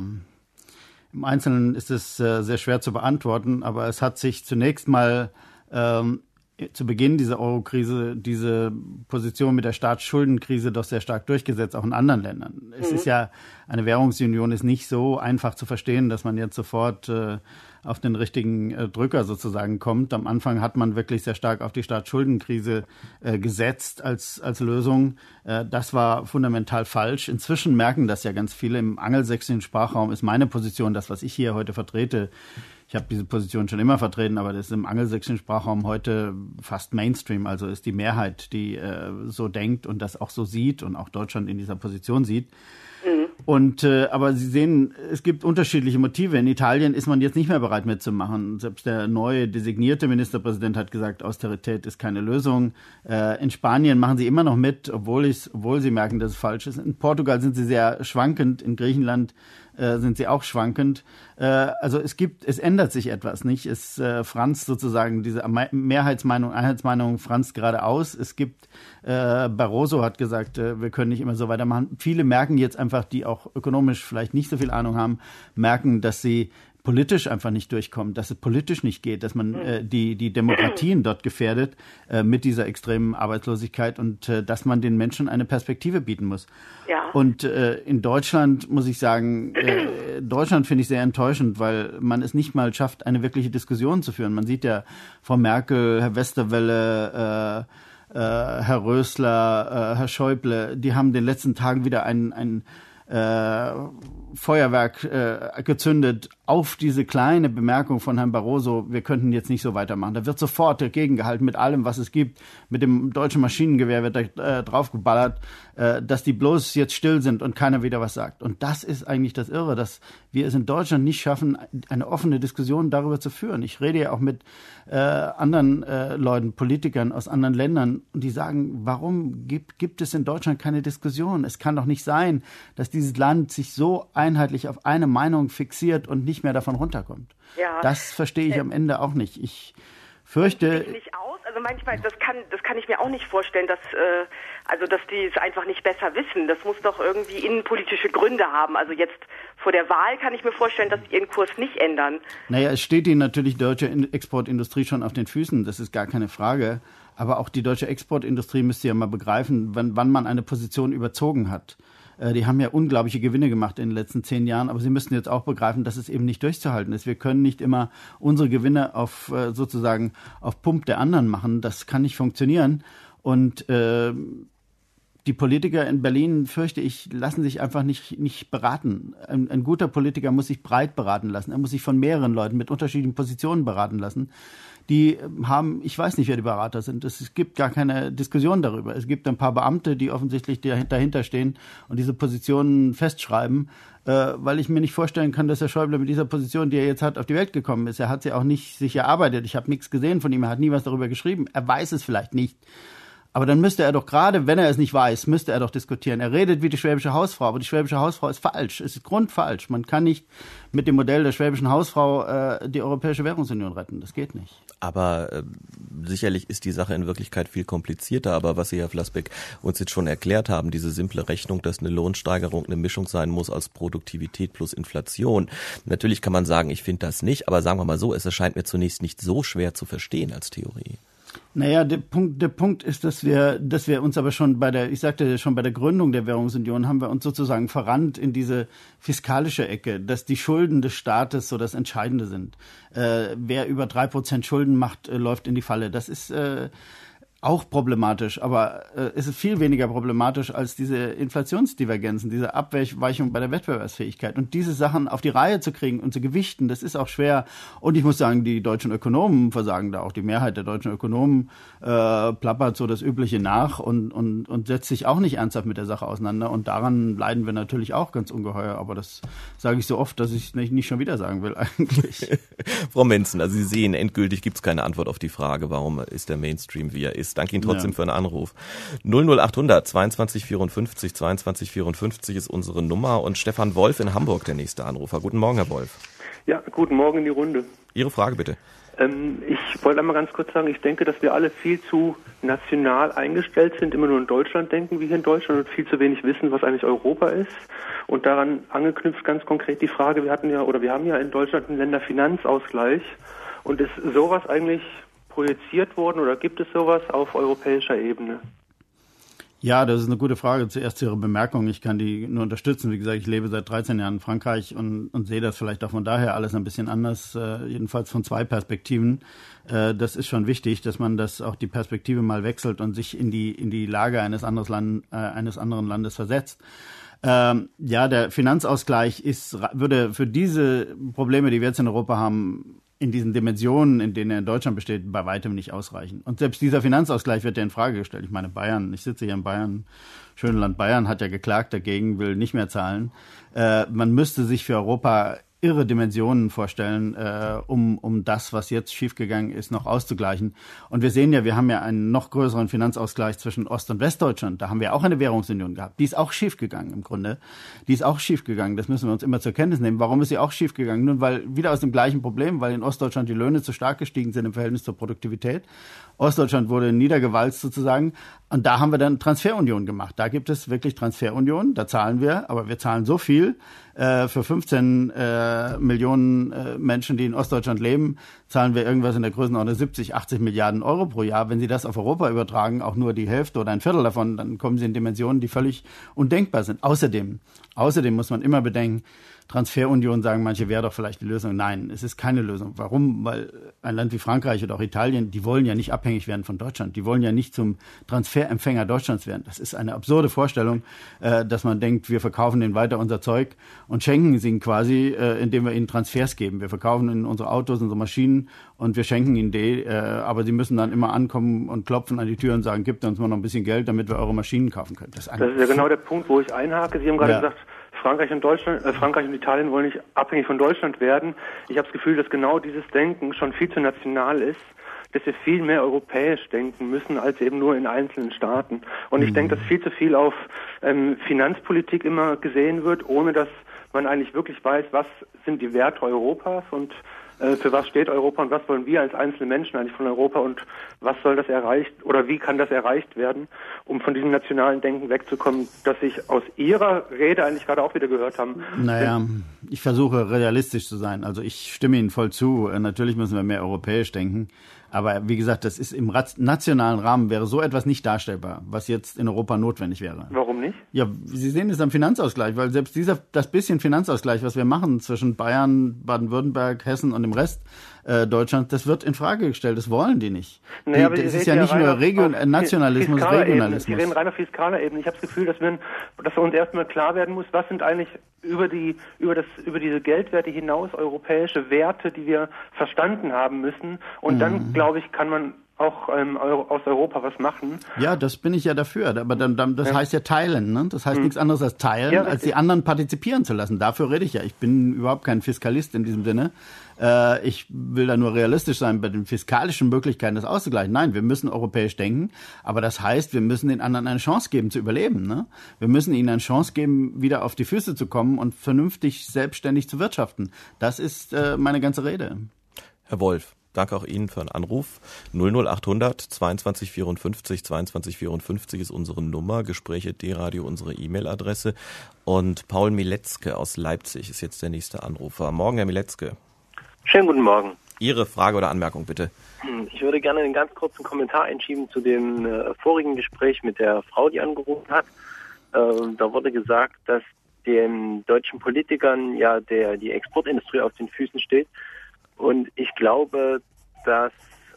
im Einzelnen ist es äh, sehr schwer zu beantworten, aber es hat sich zunächst mal ähm, zu Beginn dieser Euro-Krise diese Position mit der Staatsschuldenkrise doch sehr stark durchgesetzt, auch in anderen Ländern. Mhm. Es ist ja, eine Währungsunion ist nicht so einfach zu verstehen, dass man jetzt sofort äh, auf den richtigen äh, Drücker sozusagen kommt. Am Anfang hat man wirklich sehr stark auf die Staatsschuldenkrise äh, gesetzt als, als Lösung. Äh, das war fundamental falsch. Inzwischen merken das ja ganz viele. Im angelsächsischen Sprachraum ist meine Position, das, was ich hier heute vertrete, ich habe diese Position schon immer vertreten, aber das ist im angelsächsischen Sprachraum heute fast Mainstream, also ist die Mehrheit, die äh, so denkt und das auch so sieht und auch Deutschland in dieser Position sieht. Mhm. Und äh, aber Sie sehen, es gibt unterschiedliche Motive. In Italien ist man jetzt nicht mehr bereit mitzumachen. Selbst der neue designierte Ministerpräsident hat gesagt, Austerität ist keine Lösung. Äh, in Spanien machen sie immer noch mit, obwohl, ich's, obwohl sie merken, dass es falsch ist. In Portugal sind sie sehr schwankend, in Griechenland äh, sind sie auch schwankend. Äh, also es gibt, es ändert sich etwas, nicht? Es äh, franzt sozusagen diese Mehrheitsmeinung, Einheitsmeinung franzt geradeaus. Es gibt, äh, Barroso hat gesagt, äh, wir können nicht immer so weitermachen. Viele merken jetzt einfach, die auch ökonomisch vielleicht nicht so viel Ahnung haben, merken, dass sie politisch einfach nicht durchkommen, dass es politisch nicht geht, dass man äh, die die Demokratien dort gefährdet äh, mit dieser extremen Arbeitslosigkeit und äh, dass man den Menschen eine Perspektive bieten muss. Ja. Und äh, in Deutschland muss ich sagen, äh, Deutschland finde ich sehr enttäuschend, weil man es nicht mal schafft, eine wirkliche Diskussion zu führen. Man sieht ja Frau Merkel, Herr Westerwelle, äh, äh, Herr Rösler, äh, Herr Schäuble, die haben in den letzten Tagen wieder ein ein Äh, Feuerwerk äh, gezündet, auf diese kleine Bemerkung von Herrn Barroso, wir könnten jetzt nicht so weitermachen. Da wird sofort dagegen gehalten mit allem, was es gibt. Mit dem deutschen Maschinengewehr wird da äh, draufgeballert, äh, dass die bloß jetzt still sind und keiner wieder was sagt. Und das ist eigentlich das Irre, dass wir es in Deutschland nicht schaffen, eine offene Diskussion darüber zu führen. Ich rede ja auch mit äh, anderen äh, Leuten, Politikern aus anderen Ländern, und die sagen, warum gibt, gibt es in Deutschland keine Diskussion? Es kann doch nicht sein, dass dieses Land sich so einheitlich auf eine Meinung fixiert und nicht mehr davon runterkommt. Ja. Das verstehe ich äh, am Ende auch nicht. Ich fürchte... Nicht aus. Also manchmal, das kann, das kann ich mir auch nicht vorstellen, dass, äh, also dass die es einfach nicht besser wissen. Das muss doch irgendwie innenpolitische Gründe haben. Also jetzt vor der Wahl kann ich mir vorstellen, dass sie ihren Kurs nicht ändern. Naja, es steht ihnen natürlich die deutsche Exportindustrie schon auf den Füßen. Das ist gar keine Frage. Aber auch die deutsche Exportindustrie müsste ja mal begreifen, wann, wann man eine Position überzogen hat. Die haben ja unglaubliche Gewinne gemacht in den letzten zehn Jahren, aber sie müssen jetzt auch begreifen, dass es eben nicht durchzuhalten ist. Wir können nicht immer unsere Gewinne auf sozusagen auf Pump der anderen machen. Das kann nicht funktionieren. Und äh, die Politiker in Berlin, fürchte ich, lassen sich einfach nicht, nicht beraten. Ein, ein guter Politiker muss sich breit beraten lassen. Er muss sich von mehreren Leuten mit unterschiedlichen Positionen beraten lassen. Die haben, ich weiß nicht, wer die Berater sind. Es gibt gar keine Diskussion darüber. Es gibt ein paar Beamte, die offensichtlich dahinter stehen und diese Positionen festschreiben, äh, weil ich mir nicht vorstellen kann, dass Herr Schäuble mit dieser Position, die er jetzt hat, auf die Welt gekommen ist. Er hat sie auch nicht sich erarbeitet. Ich habe nichts gesehen von ihm. Er hat nie was darüber geschrieben. Er weiß es vielleicht nicht. Aber dann müsste er doch, gerade wenn er es nicht weiß, müsste er doch diskutieren. Er redet wie die schwäbische Hausfrau, aber die schwäbische Hausfrau ist falsch. Es ist grundfalsch. Man kann nicht mit dem Modell der schwäbischen Hausfrau äh, die Europäische Währungsunion retten. Das geht nicht. Aber äh, sicherlich ist die Sache in Wirklichkeit viel komplizierter. Aber was Sie, Herr Flassbeck, uns jetzt schon erklärt haben, diese simple Rechnung, dass eine Lohnsteigerung eine Mischung sein muss aus Produktivität plus Inflation. Natürlich kann man sagen, ich finde das nicht, aber sagen wir mal so, es erscheint mir zunächst nicht so schwer zu verstehen als Theorie. Naja, der Punkt, der Punkt ist, dass wir, dass wir uns aber schon bei der, ich sagte schon bei der Gründung der Währungsunion, haben wir uns sozusagen verrannt in diese fiskalische Ecke, dass die Schulden des Staates so das Entscheidende sind. Äh, wer über drei Prozent Schulden macht, äh, läuft in die Falle. Das ist äh, auch problematisch, aber äh, es ist viel weniger problematisch als diese Inflationsdivergenzen, diese Abweichung bei der Wettbewerbsfähigkeit. Und diese Sachen auf die Reihe zu kriegen und zu gewichten, das ist auch schwer. Und ich muss sagen, die deutschen Ökonomen versagen da auch. Die Mehrheit der deutschen Ökonomen äh, plappert so das Übliche nach und, und, und setzt sich auch nicht ernsthaft mit der Sache auseinander. Und daran leiden wir natürlich auch ganz ungeheuer. Aber das sage ich so oft, dass ich es nicht, nicht schon wieder sagen will eigentlich. Frau Menzen, also Sie sehen, endgültig gibt es keine Antwort auf die Frage, warum ist der Mainstream, wie er ist. Danke Ihnen trotzdem ja. für einen Anruf. null null acht hundert zweiundzwanzig vierundfünfzig zweiundzwanzig vierundfünfzig ist unsere Nummer und Stefan Wolf in Hamburg der nächste Anrufer. Guten Morgen, Herr Wolf. Ja, guten Morgen in die Runde. Ihre Frage bitte. Ähm, ich wollte einmal ganz kurz sagen, ich denke, dass wir alle viel zu national eingestellt sind, immer nur in Deutschland denken, wie hier in Deutschland, und viel zu wenig wissen, was eigentlich Europa ist. Und daran angeknüpft ganz konkret die Frage, wir hatten ja, oder wir haben ja in Deutschland einen Länderfinanzausgleich, und ist sowas eigentlich projiziert worden oder gibt es sowas auf europäischer Ebene? Ja, das ist eine gute Frage. Zuerst Ihre Bemerkung. Ich kann die nur unterstützen. Wie gesagt, ich lebe seit dreizehn Jahren in Frankreich und, und sehe das vielleicht auch von daher alles ein bisschen anders, äh, jedenfalls von zwei Perspektiven. Äh, das ist schon wichtig, dass man das auch die Perspektive mal wechselt und sich in die in die Lage eines, anderes Land, äh, eines anderen Landes versetzt. Ähm, ja, der Finanzausgleich ist, würde für diese Probleme, die wir jetzt in Europa haben, in diesen Dimensionen, in denen er in Deutschland besteht, bei weitem nicht ausreichen. Und selbst dieser Finanzausgleich wird ja in Frage gestellt. Ich meine, Bayern, ich sitze hier in Bayern, schönes Land Bayern, hat ja geklagt dagegen, will nicht mehr zahlen. Äh, man müsste sich für Europa irre Dimensionen vorstellen, äh, um um das, was jetzt schiefgegangen ist, noch auszugleichen. Und wir sehen ja, wir haben ja einen noch größeren Finanzausgleich zwischen Ost- und Westdeutschland. Da haben wir auch eine Währungsunion gehabt. Die ist auch schiefgegangen im Grunde. Die ist auch schiefgegangen. Das müssen wir uns immer zur Kenntnis nehmen. Warum ist sie auch schiefgegangen? Nun, weil wieder aus dem gleichen Problem, weil in Ostdeutschland die Löhne zu stark gestiegen sind im Verhältnis zur Produktivität. Ostdeutschland wurde niedergewalzt sozusagen. Und da haben wir dann Transferunion gemacht. Da gibt es wirklich Transferunion. Da zahlen wir, aber wir zahlen so viel. Äh, für fünfzehn äh, Millionen äh, Menschen, die in Ostdeutschland leben, zahlen wir irgendwas in der Größenordnung siebzig, achtzig Milliarden Euro pro Jahr. Wenn Sie das auf Europa übertragen, auch nur die Hälfte oder ein Viertel davon, dann kommen Sie in Dimensionen, die völlig undenkbar sind. Außerdem, außerdem muss man immer bedenken, Transferunion, sagen manche, wäre doch vielleicht die Lösung. Nein, es ist keine Lösung. Warum? Weil ein Land wie Frankreich oder auch Italien, die wollen ja nicht abhängig werden von Deutschland. Die wollen ja nicht zum Transferempfänger Deutschlands werden. Das ist eine absurde Vorstellung, äh, dass man denkt, wir verkaufen denen weiter unser Zeug und schenken sie ihnen quasi, äh, indem wir ihnen Transfers geben. Wir verkaufen ihnen unsere Autos, unsere Maschinen und wir schenken ihnen die, äh, aber sie müssen dann immer ankommen und klopfen an die Tür und sagen, gebt uns mal noch ein bisschen Geld, damit wir eure Maschinen kaufen können. Das ist, das ist ja genau der Punkt, wo ich einhake. Sie haben gerade ja. gesagt, Frankreich und Deutschland, äh, Frankreich und Italien wollen nicht abhängig von Deutschland werden. Ich habe das Gefühl, dass genau dieses Denken schon viel zu national ist, dass wir viel mehr europäisch denken müssen als eben nur in einzelnen Staaten. Und mhm. ich denke, dass viel zu viel auf ähm, Finanzpolitik immer gesehen wird, ohne dass man eigentlich wirklich weiß, was sind die Werte Europas und äh, für was steht Europa und was wollen wir als einzelne Menschen eigentlich von Europa und was soll das erreicht oder wie kann das erreicht werden, um von diesem nationalen Denken wegzukommen, das ich aus Ihrer Rede eigentlich gerade auch wieder gehört haben. Naja, ich versuche realistisch zu sein. Also ich stimme Ihnen voll zu. Natürlich müssen wir mehr europäisch denken. Aber wie gesagt, das ist im nationalen Rahmen wäre so etwas nicht darstellbar, was jetzt in Europa notwendig wäre. Warum nicht? Ja, Sie sehen es am Finanzausgleich, weil selbst dieser, das bisschen Finanzausgleich, was wir machen zwischen Bayern, Baden-Württemberg, Hessen und dem Rest äh, Deutschlands, das wird in Frage gestellt. Das wollen die nicht. Naja, die, das ist ja nicht nur Region, Nationalismus, Regionalismus. Sie reden rein auf fiskaler Ebene. Ich habe das Gefühl, dass wir, dass wir uns erstmal klar werden muss, was sind eigentlich über die über das über diese Geldwerte hinaus europäische Werte, die wir verstanden haben müssen. Und mhm. dann, glaube ich, kann man auch ähm, aus Europa was machen. Ja, das bin ich ja dafür. Aber dann, dann das ja. heißt ja teilen. Ne? Das heißt mhm. nichts anderes als teilen, ja, als die anderen partizipieren zu lassen. Dafür rede ich ja. Ich bin überhaupt kein Fiskalist in diesem Sinne. Äh, ich will da nur realistisch sein, bei den fiskalischen Möglichkeiten das auszugleichen. Nein, wir müssen europäisch denken. Aber das heißt, wir müssen den anderen eine Chance geben zu überleben. Ne? Wir müssen ihnen eine Chance geben, wieder auf die Füße zu kommen und vernünftig selbstständig zu wirtschaften. Das ist äh, meine ganze Rede. Herr Wolf. Danke auch Ihnen für einen Anruf. null null achthundert zweiundzwanzig vierundfünfzig zweiundzwanzig vierundfünfzig ist unsere Nummer, Gespräche D-Radio unsere E-Mail-Adresse. Und Paul Miletzke aus Leipzig ist jetzt der nächste Anrufer. Morgen, Herr Miletzke. Schönen guten Morgen. Ihre Frage oder Anmerkung, bitte. Ich würde gerne einen ganz kurzen Kommentar einschieben zu dem äh, vorigen Gespräch mit der Frau, die angerufen hat. Äh, da wurde gesagt, dass den deutschen Politikern ja der die Exportindustrie auf den Füßen steht. Und ich glaube, dass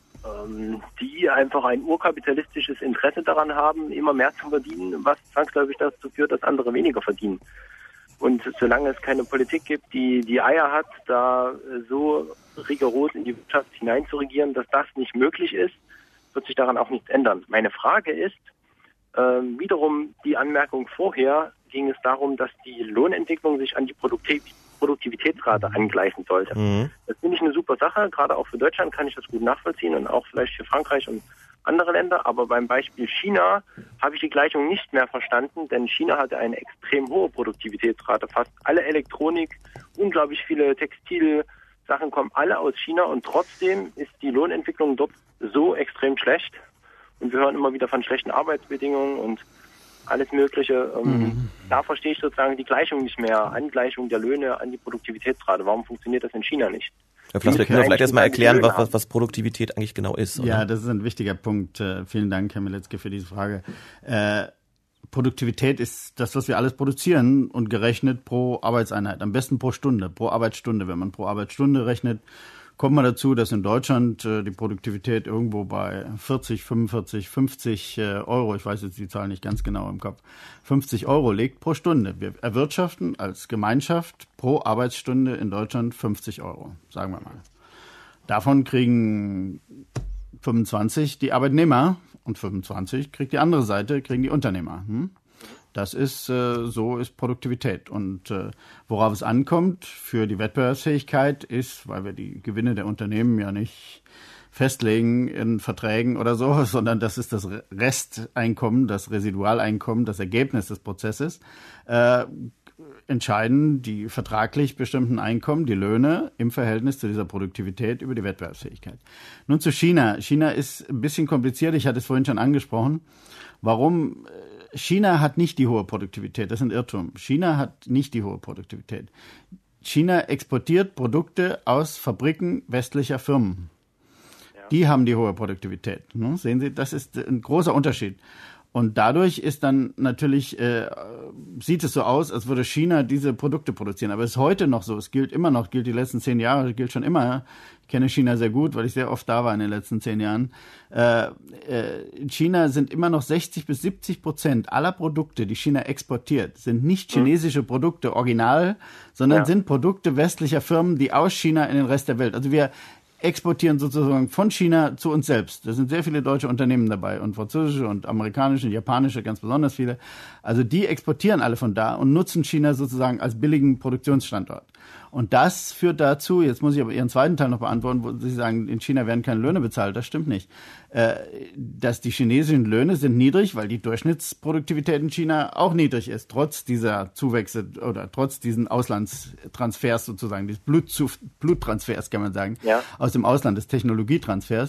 ähm, die einfach ein urkapitalistisches Interesse daran haben, immer mehr zu verdienen, was zwangsläufig dazu führt, dass andere weniger verdienen. Und solange es keine Politik gibt, die die Eier hat, da so rigoros in die Wirtschaft hineinzuregieren, dass das nicht möglich ist, wird sich daran auch nichts ändern. Meine Frage ist, äh, wiederum die Anmerkung vorher, ging es darum, dass die Lohnentwicklung sich an die Produktiv- Produktivitätsrate angleichen sollte. Mhm. Das finde ich eine super Sache, gerade auch für Deutschland kann ich das gut nachvollziehen und auch vielleicht für Frankreich und andere Länder, aber beim Beispiel China habe ich die Gleichung nicht mehr verstanden, denn China hatte eine extrem hohe Produktivitätsrate. Fast alle Elektronik, unglaublich viele Textilsachen kommen alle aus China und trotzdem ist die Lohnentwicklung dort so extrem schlecht und wir hören immer wieder von schlechten Arbeitsbedingungen und alles Mögliche. Mhm. Da verstehe ich sozusagen die Gleichung nicht mehr. Angleichung der Löhne an die Produktivitätsrate. Warum funktioniert das in China nicht? Herr Flassbeck, können wir vielleicht erstmal erklären, was, was, was Produktivität eigentlich genau ist? Oder? Ja, das ist ein wichtiger Punkt. Vielen Dank, Herr Miletzke, für diese Frage. Äh, Produktivität ist das, was wir alles produzieren und gerechnet pro Arbeitseinheit. Am besten pro Stunde, pro Arbeitsstunde. Wenn man pro Arbeitsstunde rechnet, kommt man dazu, dass in Deutschland äh, die Produktivität irgendwo bei vierzig, fünfundvierzig, fünfzig äh, Euro, ich weiß jetzt die Zahl nicht ganz genau im Kopf, fünfzig Euro liegt pro Stunde. Wir erwirtschaften als Gemeinschaft pro Arbeitsstunde in Deutschland fünfzig Euro, sagen wir mal. Davon kriegen fünfundzwanzig die Arbeitnehmer und fünfundzwanzig kriegt die andere Seite, kriegen die Unternehmer. Hm? Das ist, äh, so ist Produktivität. Und äh, worauf es ankommt für die Wettbewerbsfähigkeit ist, weil wir die Gewinne der Unternehmen ja nicht festlegen in Verträgen oder so, sondern das ist das Resteinkommen, das Residualeinkommen, das Ergebnis des Prozesses, äh, entscheiden die vertraglich bestimmten Einkommen, die Löhne im Verhältnis zu dieser Produktivität über die Wettbewerbsfähigkeit. Nun zu China. China ist ein bisschen kompliziert, ich hatte es vorhin schon angesprochen. Warum? China hat nicht die hohe Produktivität, das ist ein Irrtum. China hat nicht die hohe Produktivität. China exportiert Produkte aus Fabriken westlicher Firmen. Ja. Die haben die hohe Produktivität. Ne? Sehen Sie, das ist ein großer Unterschied. Und dadurch ist dann natürlich, äh, sieht es so aus, als würde China diese Produkte produzieren. Aber es ist heute noch so. Es gilt immer noch, gilt die letzten zehn Jahre, gilt schon immer. Ich kenne China sehr gut, weil ich sehr oft da war in den letzten zehn Jahren. Äh, äh, in China sind immer noch sechzig bis siebzig Prozent aller Produkte, die China exportiert, sind nicht chinesische Produkte original, sondern ja. sind Produkte westlicher Firmen, die aus China in den Rest der Welt. Also wir exportieren sozusagen von China zu uns selbst. Da sind sehr viele deutsche Unternehmen dabei und französische und amerikanische und japanische, ganz besonders viele. Also die exportieren alle von da und nutzen China sozusagen als billigen Produktionsstandort. Und das führt dazu, jetzt muss ich aber Ihren zweiten Teil noch beantworten, wo Sie sagen, in China werden keine Löhne bezahlt. Das stimmt nicht. Äh, dass die chinesischen Löhne sind niedrig, weil die Durchschnittsproduktivität in China auch niedrig ist, trotz dieser Zuwächse oder trotz diesen Auslandstransfers sozusagen, des Blutzuf- Bluttransfers kann man sagen, ja. aus dem Ausland, des Technologietransfers.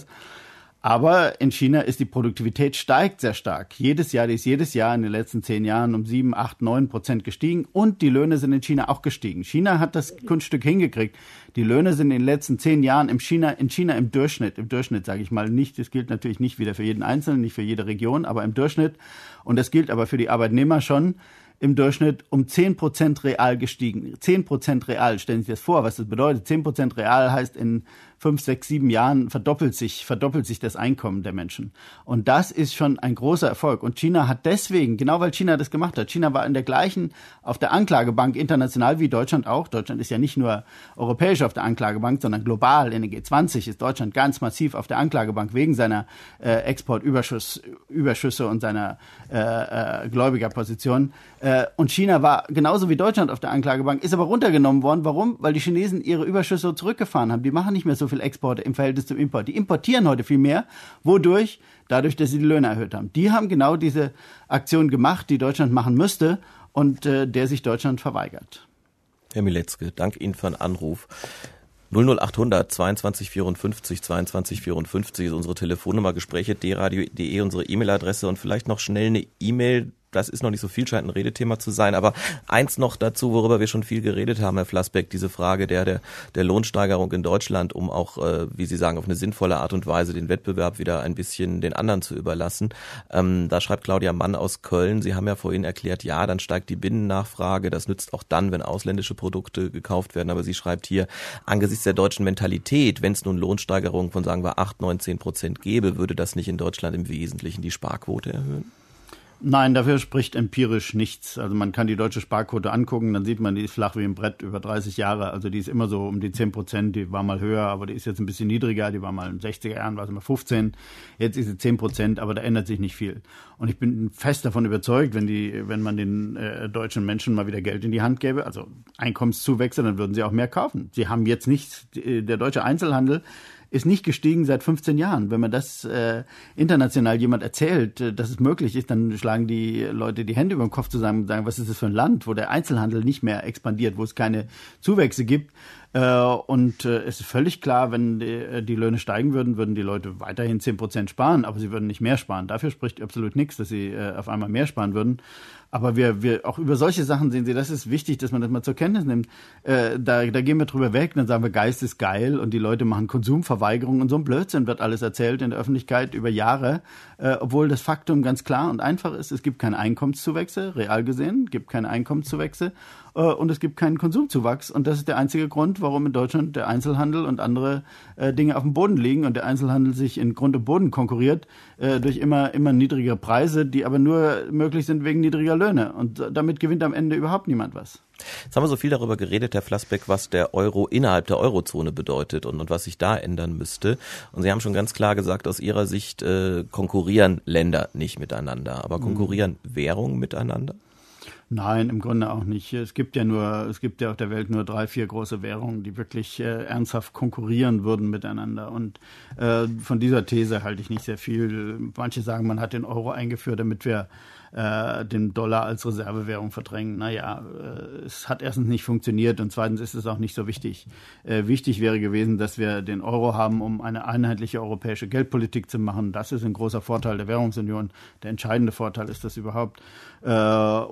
Aber in China ist die Produktivität steigt sehr stark. Jedes Jahr, die ist jedes Jahr in den letzten zehn Jahren um sieben, acht, neun Prozent gestiegen und die Löhne sind in China auch gestiegen. China hat das Kunststück hingekriegt. Die Löhne sind in den letzten zehn Jahren in China, in China im Durchschnitt, im Durchschnitt sage ich mal nicht, das gilt natürlich nicht wieder für jeden Einzelnen, nicht für jede Region, aber im Durchschnitt. Und das gilt aber für die Arbeitnehmer schon. Im Durchschnitt um zehn Prozent real gestiegen. zehn Prozent real, stellen Sie sich das vor, was das bedeutet. zehn Prozent real heißt, in fünf, sechs, sieben Jahren verdoppelt sich, verdoppelt sich das Einkommen der Menschen. Und das ist schon ein großer Erfolg. Und China hat deswegen, genau weil China das gemacht hat, China war in der gleichen, auf der Anklagebank international wie Deutschland auch. Deutschland ist ja nicht nur europäisch auf der Anklagebank, sondern global in den G zwanzig ist Deutschland ganz massiv auf der Anklagebank wegen seiner äh, Exportüberschüsse Überschüsse und seiner äh, äh, Gläubigerposition. Äh, und China war genauso wie Deutschland auf der Anklagebank, ist aber runtergenommen worden. Warum? Weil die Chinesen ihre Überschüsse zurückgefahren haben. Die machen nicht mehr so viel Exporte im Verhältnis zum Import. Die importieren heute viel mehr. Wodurch? Dadurch, dass sie die Löhne erhöht haben. Die haben genau diese Aktion gemacht, die Deutschland machen müsste und äh, der sich Deutschland verweigert. Herr Miletzke, danke Ihnen für den Anruf. null null acht hundert zweiundzwanzig vierundfünfzig zweiundzwanzig vierundfünfzig ist unsere Telefonnummer, Gespräche punkt d radio punkt de unsere E-Mail-Adresse und vielleicht noch schnell eine E-Mail. Das ist noch nicht so viel, scheint ein Redethema zu sein, aber eins noch dazu, worüber wir schon viel geredet haben, Herr Flassbeck, diese Frage der der, der Lohnsteigerung in Deutschland, um auch, äh, wie Sie sagen, auf eine sinnvolle Art und Weise den Wettbewerb wieder ein bisschen den anderen zu überlassen. Ähm, da schreibt Claudia Mann aus Köln, Sie haben ja vorhin erklärt, ja, dann steigt die Binnennachfrage, das nützt auch dann, wenn ausländische Produkte gekauft werden, aber sie schreibt hier, angesichts der deutschen Mentalität, wenn es nun Lohnsteigerungen von, sagen wir, acht, neun, zehn Prozent gäbe, würde das nicht in Deutschland im Wesentlichen die Sparquote erhöhen? Nein, dafür spricht empirisch nichts. Also man kann die deutsche Sparquote angucken, dann sieht man, die ist flach wie ein Brett über dreißig Jahre. Also die ist immer so um die zehn Prozent, die war mal höher, aber die ist jetzt ein bisschen niedriger. Die war mal in den sechziger Jahren, war es immer fünfzehn. Jetzt ist sie zehn Prozent, aber da ändert sich nicht viel. Und ich bin fest davon überzeugt, wenn die, wenn man den äh, deutschen Menschen mal wieder Geld in die Hand gäbe, also Einkommenszuwächse, dann würden sie auch mehr kaufen. Sie haben jetzt nicht, der deutsche Einzelhandel ist nicht gestiegen seit fünfzehn Jahren. Wenn man das äh, international jemand erzählt, äh, dass es möglich ist, dann schlagen die Leute die Hände über den Kopf zusammen und sagen, was ist das für ein Land, wo der Einzelhandel nicht mehr expandiert, wo es keine Zuwächse gibt. Äh, und äh, es ist völlig klar, wenn die, die Löhne steigen würden, würden die Leute weiterhin zehn Prozent sparen, aber sie würden nicht mehr sparen. Dafür spricht absolut nichts, dass sie äh, auf einmal mehr sparen würden. Aber wir, wir auch über solche Sachen sehen Sie, das ist wichtig, dass man das mal zur Kenntnis nimmt. Äh, da, da gehen wir drüber weg, dann sagen wir, Geist ist geil und die Leute machen Konsumverweigerung und so ein Blödsinn wird alles erzählt in der Öffentlichkeit über Jahre, äh, obwohl das Faktum ganz klar und einfach ist, es gibt keine Einkommenszuwächse, real gesehen, gibt keine Einkommenszuwächse äh, und es gibt keinen Konsumzuwachs und das ist der einzige Grund, warum in Deutschland der Einzelhandel und andere äh, Dinge auf dem Boden liegen und der Einzelhandel sich in Grund und Boden konkurriert äh, durch immer, immer niedrigere Preise, die aber nur möglich sind wegen niedriger Löhne. Und damit gewinnt am Ende überhaupt niemand was. Jetzt haben wir so viel darüber geredet, Herr Flassbeck, was der Euro innerhalb der Eurozone bedeutet und, und was sich da ändern müsste. Und Sie haben schon ganz klar gesagt, aus Ihrer Sicht äh, konkurrieren Länder nicht miteinander. Aber konkurrieren mhm. Währungen miteinander? Nein, im Grunde auch nicht. Es gibt ja nur, es gibt ja auf der Welt nur drei, vier große Währungen, die wirklich äh, ernsthaft konkurrieren würden miteinander. Und äh, von dieser These halte ich nicht sehr viel. Manche sagen, man hat den Euro eingeführt, damit wir äh, den Dollar als Reservewährung verdrängen. Naja, äh, es hat erstens nicht funktioniert und zweitens ist es auch nicht so wichtig. Äh, wichtig wäre gewesen, dass wir den Euro haben, um eine einheitliche europäische Geldpolitik zu machen. Das ist ein großer Vorteil der Währungsunion. Der entscheidende Vorteil ist das überhaupt. Äh, und dann gibt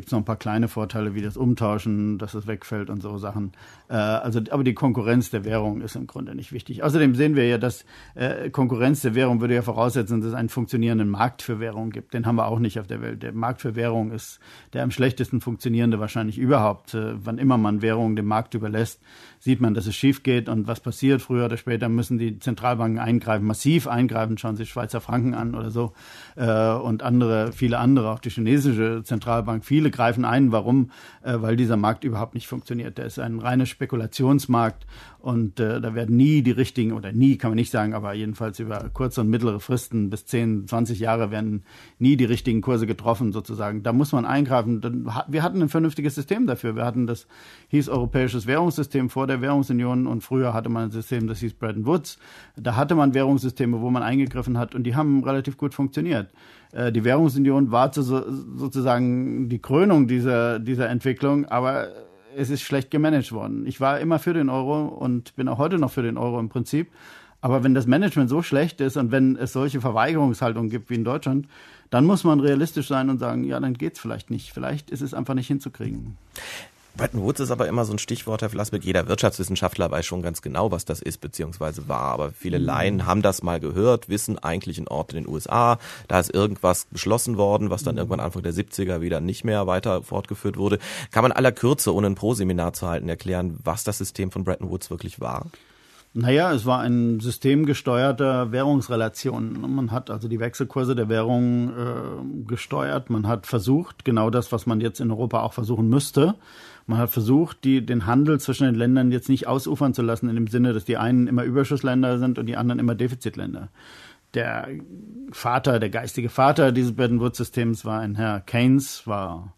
gibt es noch ein paar kleine Vorteile wie das Umtauschen, dass es wegfällt und so Sachen. Äh, also, aber die Konkurrenz der Währung ist im Grunde nicht wichtig. Außerdem sehen wir ja, dass äh, Konkurrenz der Währung würde ja voraussetzen, dass es einen funktionierenden Markt für Währung gibt. Den haben wir auch nicht auf der Welt. Der Markt für Währung ist der am schlechtesten funktionierende wahrscheinlich überhaupt. Äh, wann immer man Währung dem Markt überlässt, sieht man, dass es schief geht und was passiert. Früher oder später müssen die Zentralbanken eingreifen, massiv eingreifen. Schauen Sie Schweizer Franken an oder so äh, und andere, viele andere, auch die chinesische Zentralbank. Viele greifen ein. Warum? Äh, weil dieser Markt überhaupt nicht funktioniert. Der ist ein reiner Spekulationsmarkt und äh, da werden nie die richtigen, oder nie kann man nicht sagen, aber jedenfalls über kurze und mittlere Fristen bis zehn, zwanzig Jahre werden nie die richtigen Kurse getroffen sozusagen. Da muss man eingreifen. Wir hatten ein vernünftiges System dafür. Wir hatten das, hieß Europäisches Währungssystem vor der Währungsunion und früher hatte man ein System, das hieß Bretton Woods. Da hatte man Währungssysteme, wo man eingegriffen hat und die haben relativ gut funktioniert. Die Währungsunion war sozusagen die Krönung dieser, dieser Entwicklung, aber es ist schlecht gemanagt worden. Ich war immer für den Euro und bin auch heute noch für den Euro im Prinzip. Aber wenn das Management so schlecht ist und wenn es solche Verweigerungshaltungen gibt wie in Deutschland, dann muss man realistisch sein und sagen, ja, dann geht's vielleicht nicht. Vielleicht ist es einfach nicht hinzukriegen. Bretton Woods ist aber immer so ein Stichwort, Herr Flassbeck. Jeder Wirtschaftswissenschaftler weiß schon ganz genau, was das ist, beziehungsweise war. Aber viele Laien haben das mal gehört, wissen eigentlich einen Ort in den U S A. Da ist irgendwas beschlossen worden, was dann irgendwann Anfang der siebziger wieder nicht mehr weiter fortgeführt wurde. Kann man aller Kürze, ohne ein Pro-Seminar zu halten, erklären, was das System von Bretton Woods wirklich war? Naja, es war ein System gesteuerter Währungsrelationen. Man hat also die Wechselkurse der Währung äh, gesteuert. Man hat versucht, genau das, was man jetzt in Europa auch versuchen müsste, man hat versucht, die, den Handel zwischen den Ländern jetzt nicht ausufern zu lassen, in dem Sinne, dass die einen immer Überschussländer sind und die anderen immer Defizitländer. Der Vater, der geistige Vater dieses Bretton Woods-Systems war ein Herr Keynes, war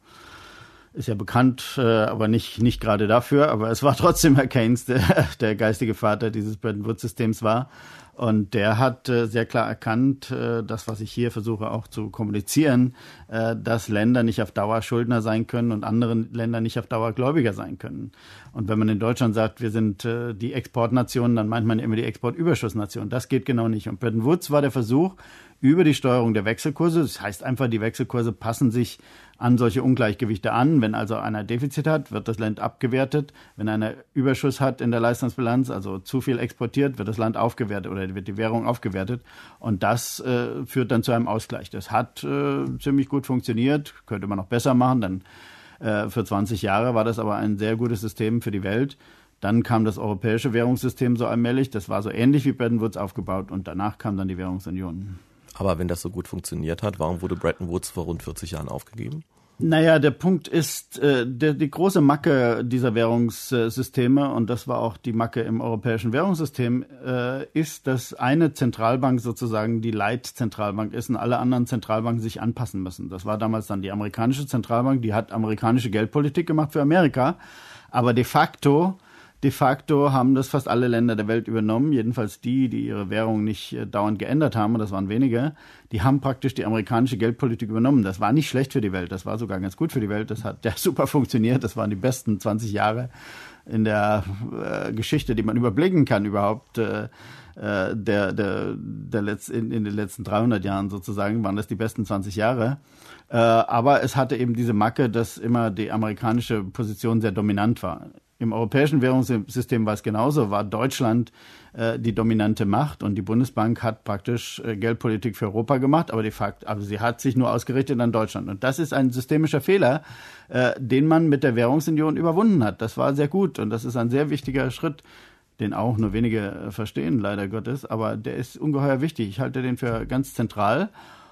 ist ja bekannt, äh, aber nicht nicht gerade dafür, aber es war trotzdem Herr Keynes, der, der geistige Vater dieses Bretton Woods-Systems war. Und der hat äh, sehr klar erkannt, äh, das, was ich hier versuche auch zu kommunizieren, äh, dass Länder nicht auf Dauer Schuldner sein können und andere Länder nicht auf Dauer Gläubiger sein können. Und wenn man in Deutschland sagt, wir sind äh, die Exportnation, dann meint man immer die Exportüberschussnation. Das geht genau nicht. Und Bretton Woods war der Versuch, über die Steuerung der Wechselkurse, das heißt einfach, die Wechselkurse passen sich an solche Ungleichgewichte an. Wenn also einer Defizit hat, wird das Land abgewertet. Wenn einer Überschuss hat in der Leistungsbilanz, also zu viel exportiert, wird das Land aufgewertet oder wird die Währung aufgewertet. Und das äh, führt dann zu einem Ausgleich. Das hat äh, ziemlich gut funktioniert, könnte man noch besser machen. Dann äh, für zwanzig Jahre war das aber ein sehr gutes System für die Welt. Dann kam das europäische Währungssystem so allmählich. Das war so ähnlich wie Bretton Woods aufgebaut. Und danach kam dann die Währungsunion. Aber wenn das so gut funktioniert hat, warum wurde Bretton Woods vor rund vierzig Jahren aufgegeben? Naja, der Punkt ist, äh, der, die große Macke dieser Währungssysteme, und das war auch die Macke im europäischen Währungssystem, äh, ist, dass eine Zentralbank sozusagen die Leitzentralbank ist und alle anderen Zentralbanken sich anpassen müssen. Das war damals dann die amerikanische Zentralbank, die hat amerikanische Geldpolitik gemacht für Amerika, aber de facto De facto haben das fast alle Länder der Welt übernommen, jedenfalls die, die ihre Währung nicht äh, dauernd geändert haben, und das waren wenige, die haben praktisch die amerikanische Geldpolitik übernommen. Das war nicht schlecht für die Welt, das war sogar ganz gut für die Welt, das hat ja super funktioniert, das waren die besten zwanzig Jahre in der äh, Geschichte, die man überblicken kann überhaupt, äh, der, der, der Letz-, in, in den letzten dreihundert Jahren sozusagen, waren das die besten zwanzig Jahre. Äh, aber es hatte eben diese Macke, dass immer die amerikanische Position sehr dominant war. Im europäischen Währungssystem war es genauso, war Deutschland äh, die dominante Macht und die Bundesbank hat praktisch äh, Geldpolitik für Europa gemacht, aber de facto, also sie hat sich nur ausgerichtet an Deutschland. Und das ist ein systemischer Fehler, äh, den man mit der Währungsunion überwunden hat. Das war sehr gut und das ist ein sehr wichtiger Schritt, den auch nur wenige äh, verstehen, leider Gottes, aber der ist ungeheuer wichtig. Ich halte den für ganz zentral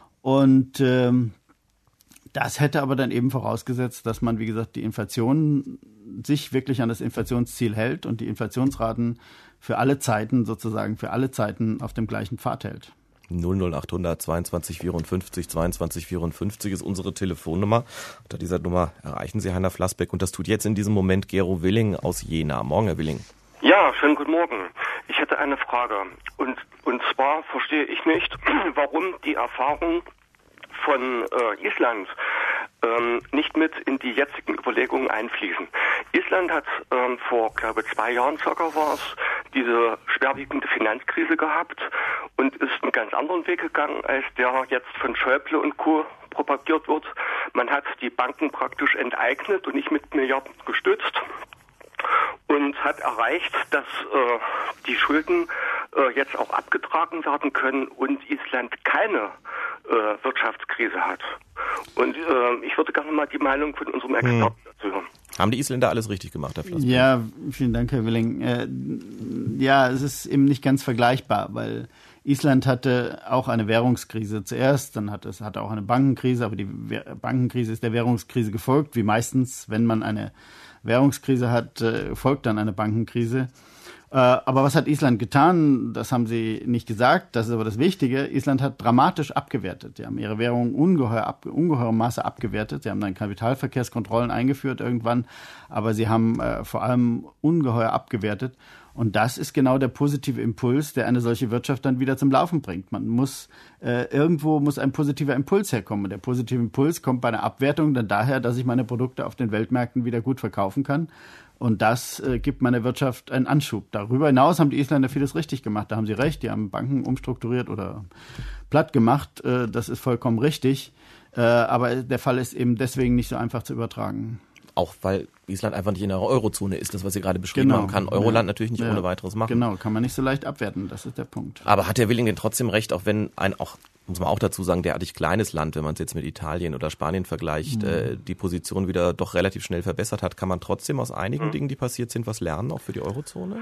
und ähm, das hätte aber dann eben vorausgesetzt, dass man, wie gesagt, die Inflation sich wirklich an das Inflationsziel hält und die Inflationsraten für alle Zeiten sozusagen, für alle Zeiten auf dem gleichen Pfad hält. null null acht hundert zweiundzwanzig vierundfünfzig zweiundzwanzig vierundfünfzig ist unsere Telefonnummer. Unter dieser Nummer erreichen Sie Heiner Flassbeck und das tut jetzt in diesem Moment Gero Willing aus Jena. Morgen, Herr Willing. Ja, schönen guten Morgen. Ich hätte eine Frage und, und zwar verstehe ich nicht, warum die Erfahrung von äh, Island ähm, nicht mit in die jetzigen Überlegungen einfließen. Island hat ähm, vor, glaube zwei Jahren circa war es, diese schwerwiegende Finanzkrise gehabt und ist einen ganz anderen Weg gegangen, als der jetzt von Schäuble und Co. propagiert wird. Man hat die Banken praktisch enteignet und nicht mit Milliarden gestützt und hat erreicht, dass äh, die Schulden äh, jetzt auch abgetragen werden können und Island keine äh, Wirtschaftskrise hat. Und äh, ich würde gerne mal die Meinung von unserem Experten hm. dazu hören. Haben die Isländer alles richtig gemacht, Herr Flassbeck? Ja, vielen Dank, Herr Willing. Äh, ja, es ist eben nicht ganz vergleichbar, weil Island hatte auch eine Währungskrise zuerst, dann hatte es hatte auch eine Bankenkrise, aber die Bankenkrise ist der Währungskrise gefolgt, wie meistens, wenn man eine Währungskrise hat, äh, folgt dann eine Bankenkrise. Äh, aber was hat Island getan? Das haben Sie nicht gesagt, das ist aber das Wichtige. Island hat dramatisch abgewertet. Sie haben ihre Währung ungeheuer ab, ungeheurem Maße abgewertet. Sie haben dann Kapitalverkehrskontrollen eingeführt irgendwann, aber sie haben äh, vor allem ungeheuer abgewertet. Und das ist genau der positive Impuls, der eine solche Wirtschaft dann wieder zum Laufen bringt. Man muss, äh, irgendwo muss ein positiver Impuls herkommen. Und der positive Impuls kommt bei einer Abwertung dann daher, dass ich meine Produkte auf den Weltmärkten wieder gut verkaufen kann. Und das äh, gibt meiner Wirtschaft einen Anschub. Darüber hinaus haben die Isländer vieles richtig gemacht. Da haben sie recht. Die haben Banken umstrukturiert oder platt gemacht. Äh, das ist vollkommen richtig. Äh, aber der Fall ist eben deswegen nicht so einfach zu übertragen. Auch weil Island einfach nicht in der Eurozone ist, das, was Sie gerade beschrieben genau. haben, kann Euroland ja. natürlich nicht ja. ohne weiteres machen. Genau, kann man nicht so leicht abwerten, das ist der Punkt. Aber hat Herr Willing denn trotzdem recht, auch wenn ein, auch muss man auch dazu sagen, derartig kleines Land, wenn man es jetzt mit Italien oder Spanien vergleicht, mhm. äh, die Position wieder doch relativ schnell verbessert hat, kann man trotzdem aus einigen mhm. Dingen, die passiert sind, was lernen, auch für die Eurozone?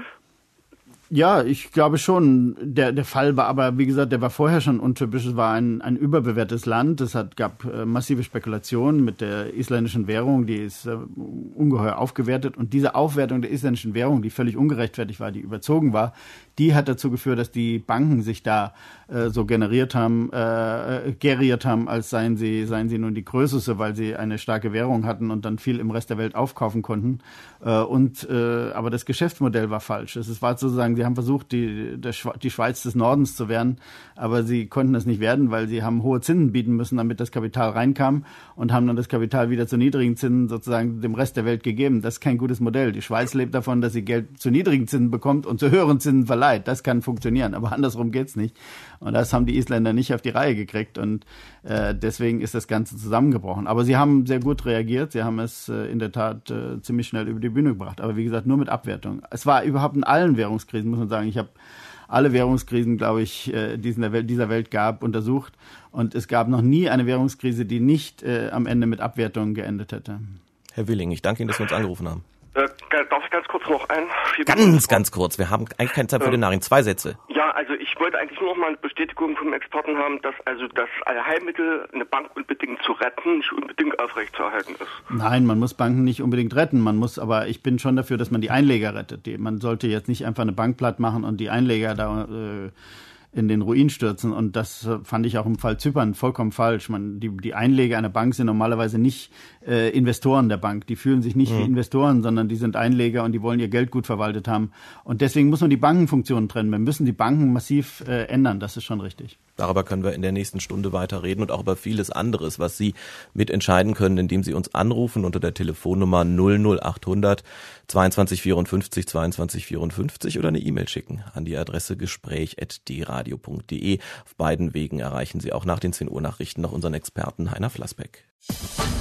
Ja, ich glaube schon. Der, der Fall war aber, wie gesagt, der war vorher schon untypisch. Es war ein, ein überbewertetes Land. Es hat, gab äh, massive Spekulationen mit der isländischen Währung. Die ist äh, ungeheuer aufgewertet. Und diese Aufwertung der isländischen Währung, die völlig ungerechtfertigt war, die überzogen war, die hat dazu geführt, dass die Banken sich da äh, so generiert haben, äh, geriert haben, als seien sie, seien sie nun die Größte, weil sie eine starke Währung hatten und dann viel im Rest der Welt aufkaufen konnten. Äh, und äh, aber das Geschäftsmodell war falsch. Es war sozusagen, sie haben versucht, die, der Schwe- die Schweiz des Nordens zu werden, aber sie konnten das nicht werden, weil sie haben hohe Zinsen bieten müssen, damit das Kapital reinkam und haben dann das Kapital wieder zu niedrigen Zinsen sozusagen dem Rest der Welt gegeben. Das ist kein gutes Modell. Die Schweiz lebt davon, dass sie Geld zu niedrigen Zinsen bekommt und zu höheren Zinsen verleiht. Das kann funktionieren, aber andersrum geht's nicht. Und das haben die Isländer nicht auf die Reihe gekriegt und äh, deswegen ist das Ganze zusammengebrochen. Aber sie haben sehr gut reagiert. Sie haben es äh, in der Tat äh, ziemlich schnell über die Bühne gebracht. Aber wie gesagt, nur mit Abwertung. Es war überhaupt in allen Währungskrisen, muss man sagen. Ich habe alle Währungskrisen, glaube ich, äh, die es in der Welt, dieser Welt gab, untersucht. Und es gab noch nie eine Währungskrise, die nicht äh, am Ende mit Abwertung geendet hätte. Herr Willing, ich danke Ihnen, dass Sie uns angerufen haben. Äh, darf ich ganz kurz noch ein? Ganz, ganz kurz. Wir haben eigentlich keine Zeit für den Nachrichten. Zwei Sätze. Ja, also ich wollte eigentlich nur noch mal eine Bestätigung vom Experten haben, dass also das Allheilmittel, eine Bank unbedingt zu retten, nicht unbedingt aufrechtzuerhalten ist. Nein, man muss Banken nicht unbedingt retten. Man muss, aber ich bin schon dafür, dass man die Einleger rettet. Die, man sollte jetzt nicht einfach eine Bank platt machen und die Einleger da äh, in den Ruin stürzen. Und das fand ich auch im Fall Zypern vollkommen falsch. Man, die, die Einleger einer Bank sind normalerweise nicht äh, Investoren der Bank. Die fühlen sich nicht mhm. wie Investoren, sondern die sind Einleger und die wollen ihr Geld gut verwaltet haben. Und deswegen muss man die Bankenfunktionen trennen. Wir müssen die Banken massiv äh, ändern. Das ist schon richtig. Darüber können wir in der nächsten Stunde weiter reden und auch über vieles anderes, was Sie mitentscheiden können, indem Sie uns anrufen unter der Telefonnummer null null acht hundert zweiundzwanzig vierundfünfzig zweiundzwanzig vierundfünfzig oder eine E-Mail schicken an die Adresse gespräch at d radio punkt de. Auf beiden Wegen erreichen Sie auch nach den zehn Uhr Nachrichten noch unseren Experten Heiner Flassbeck.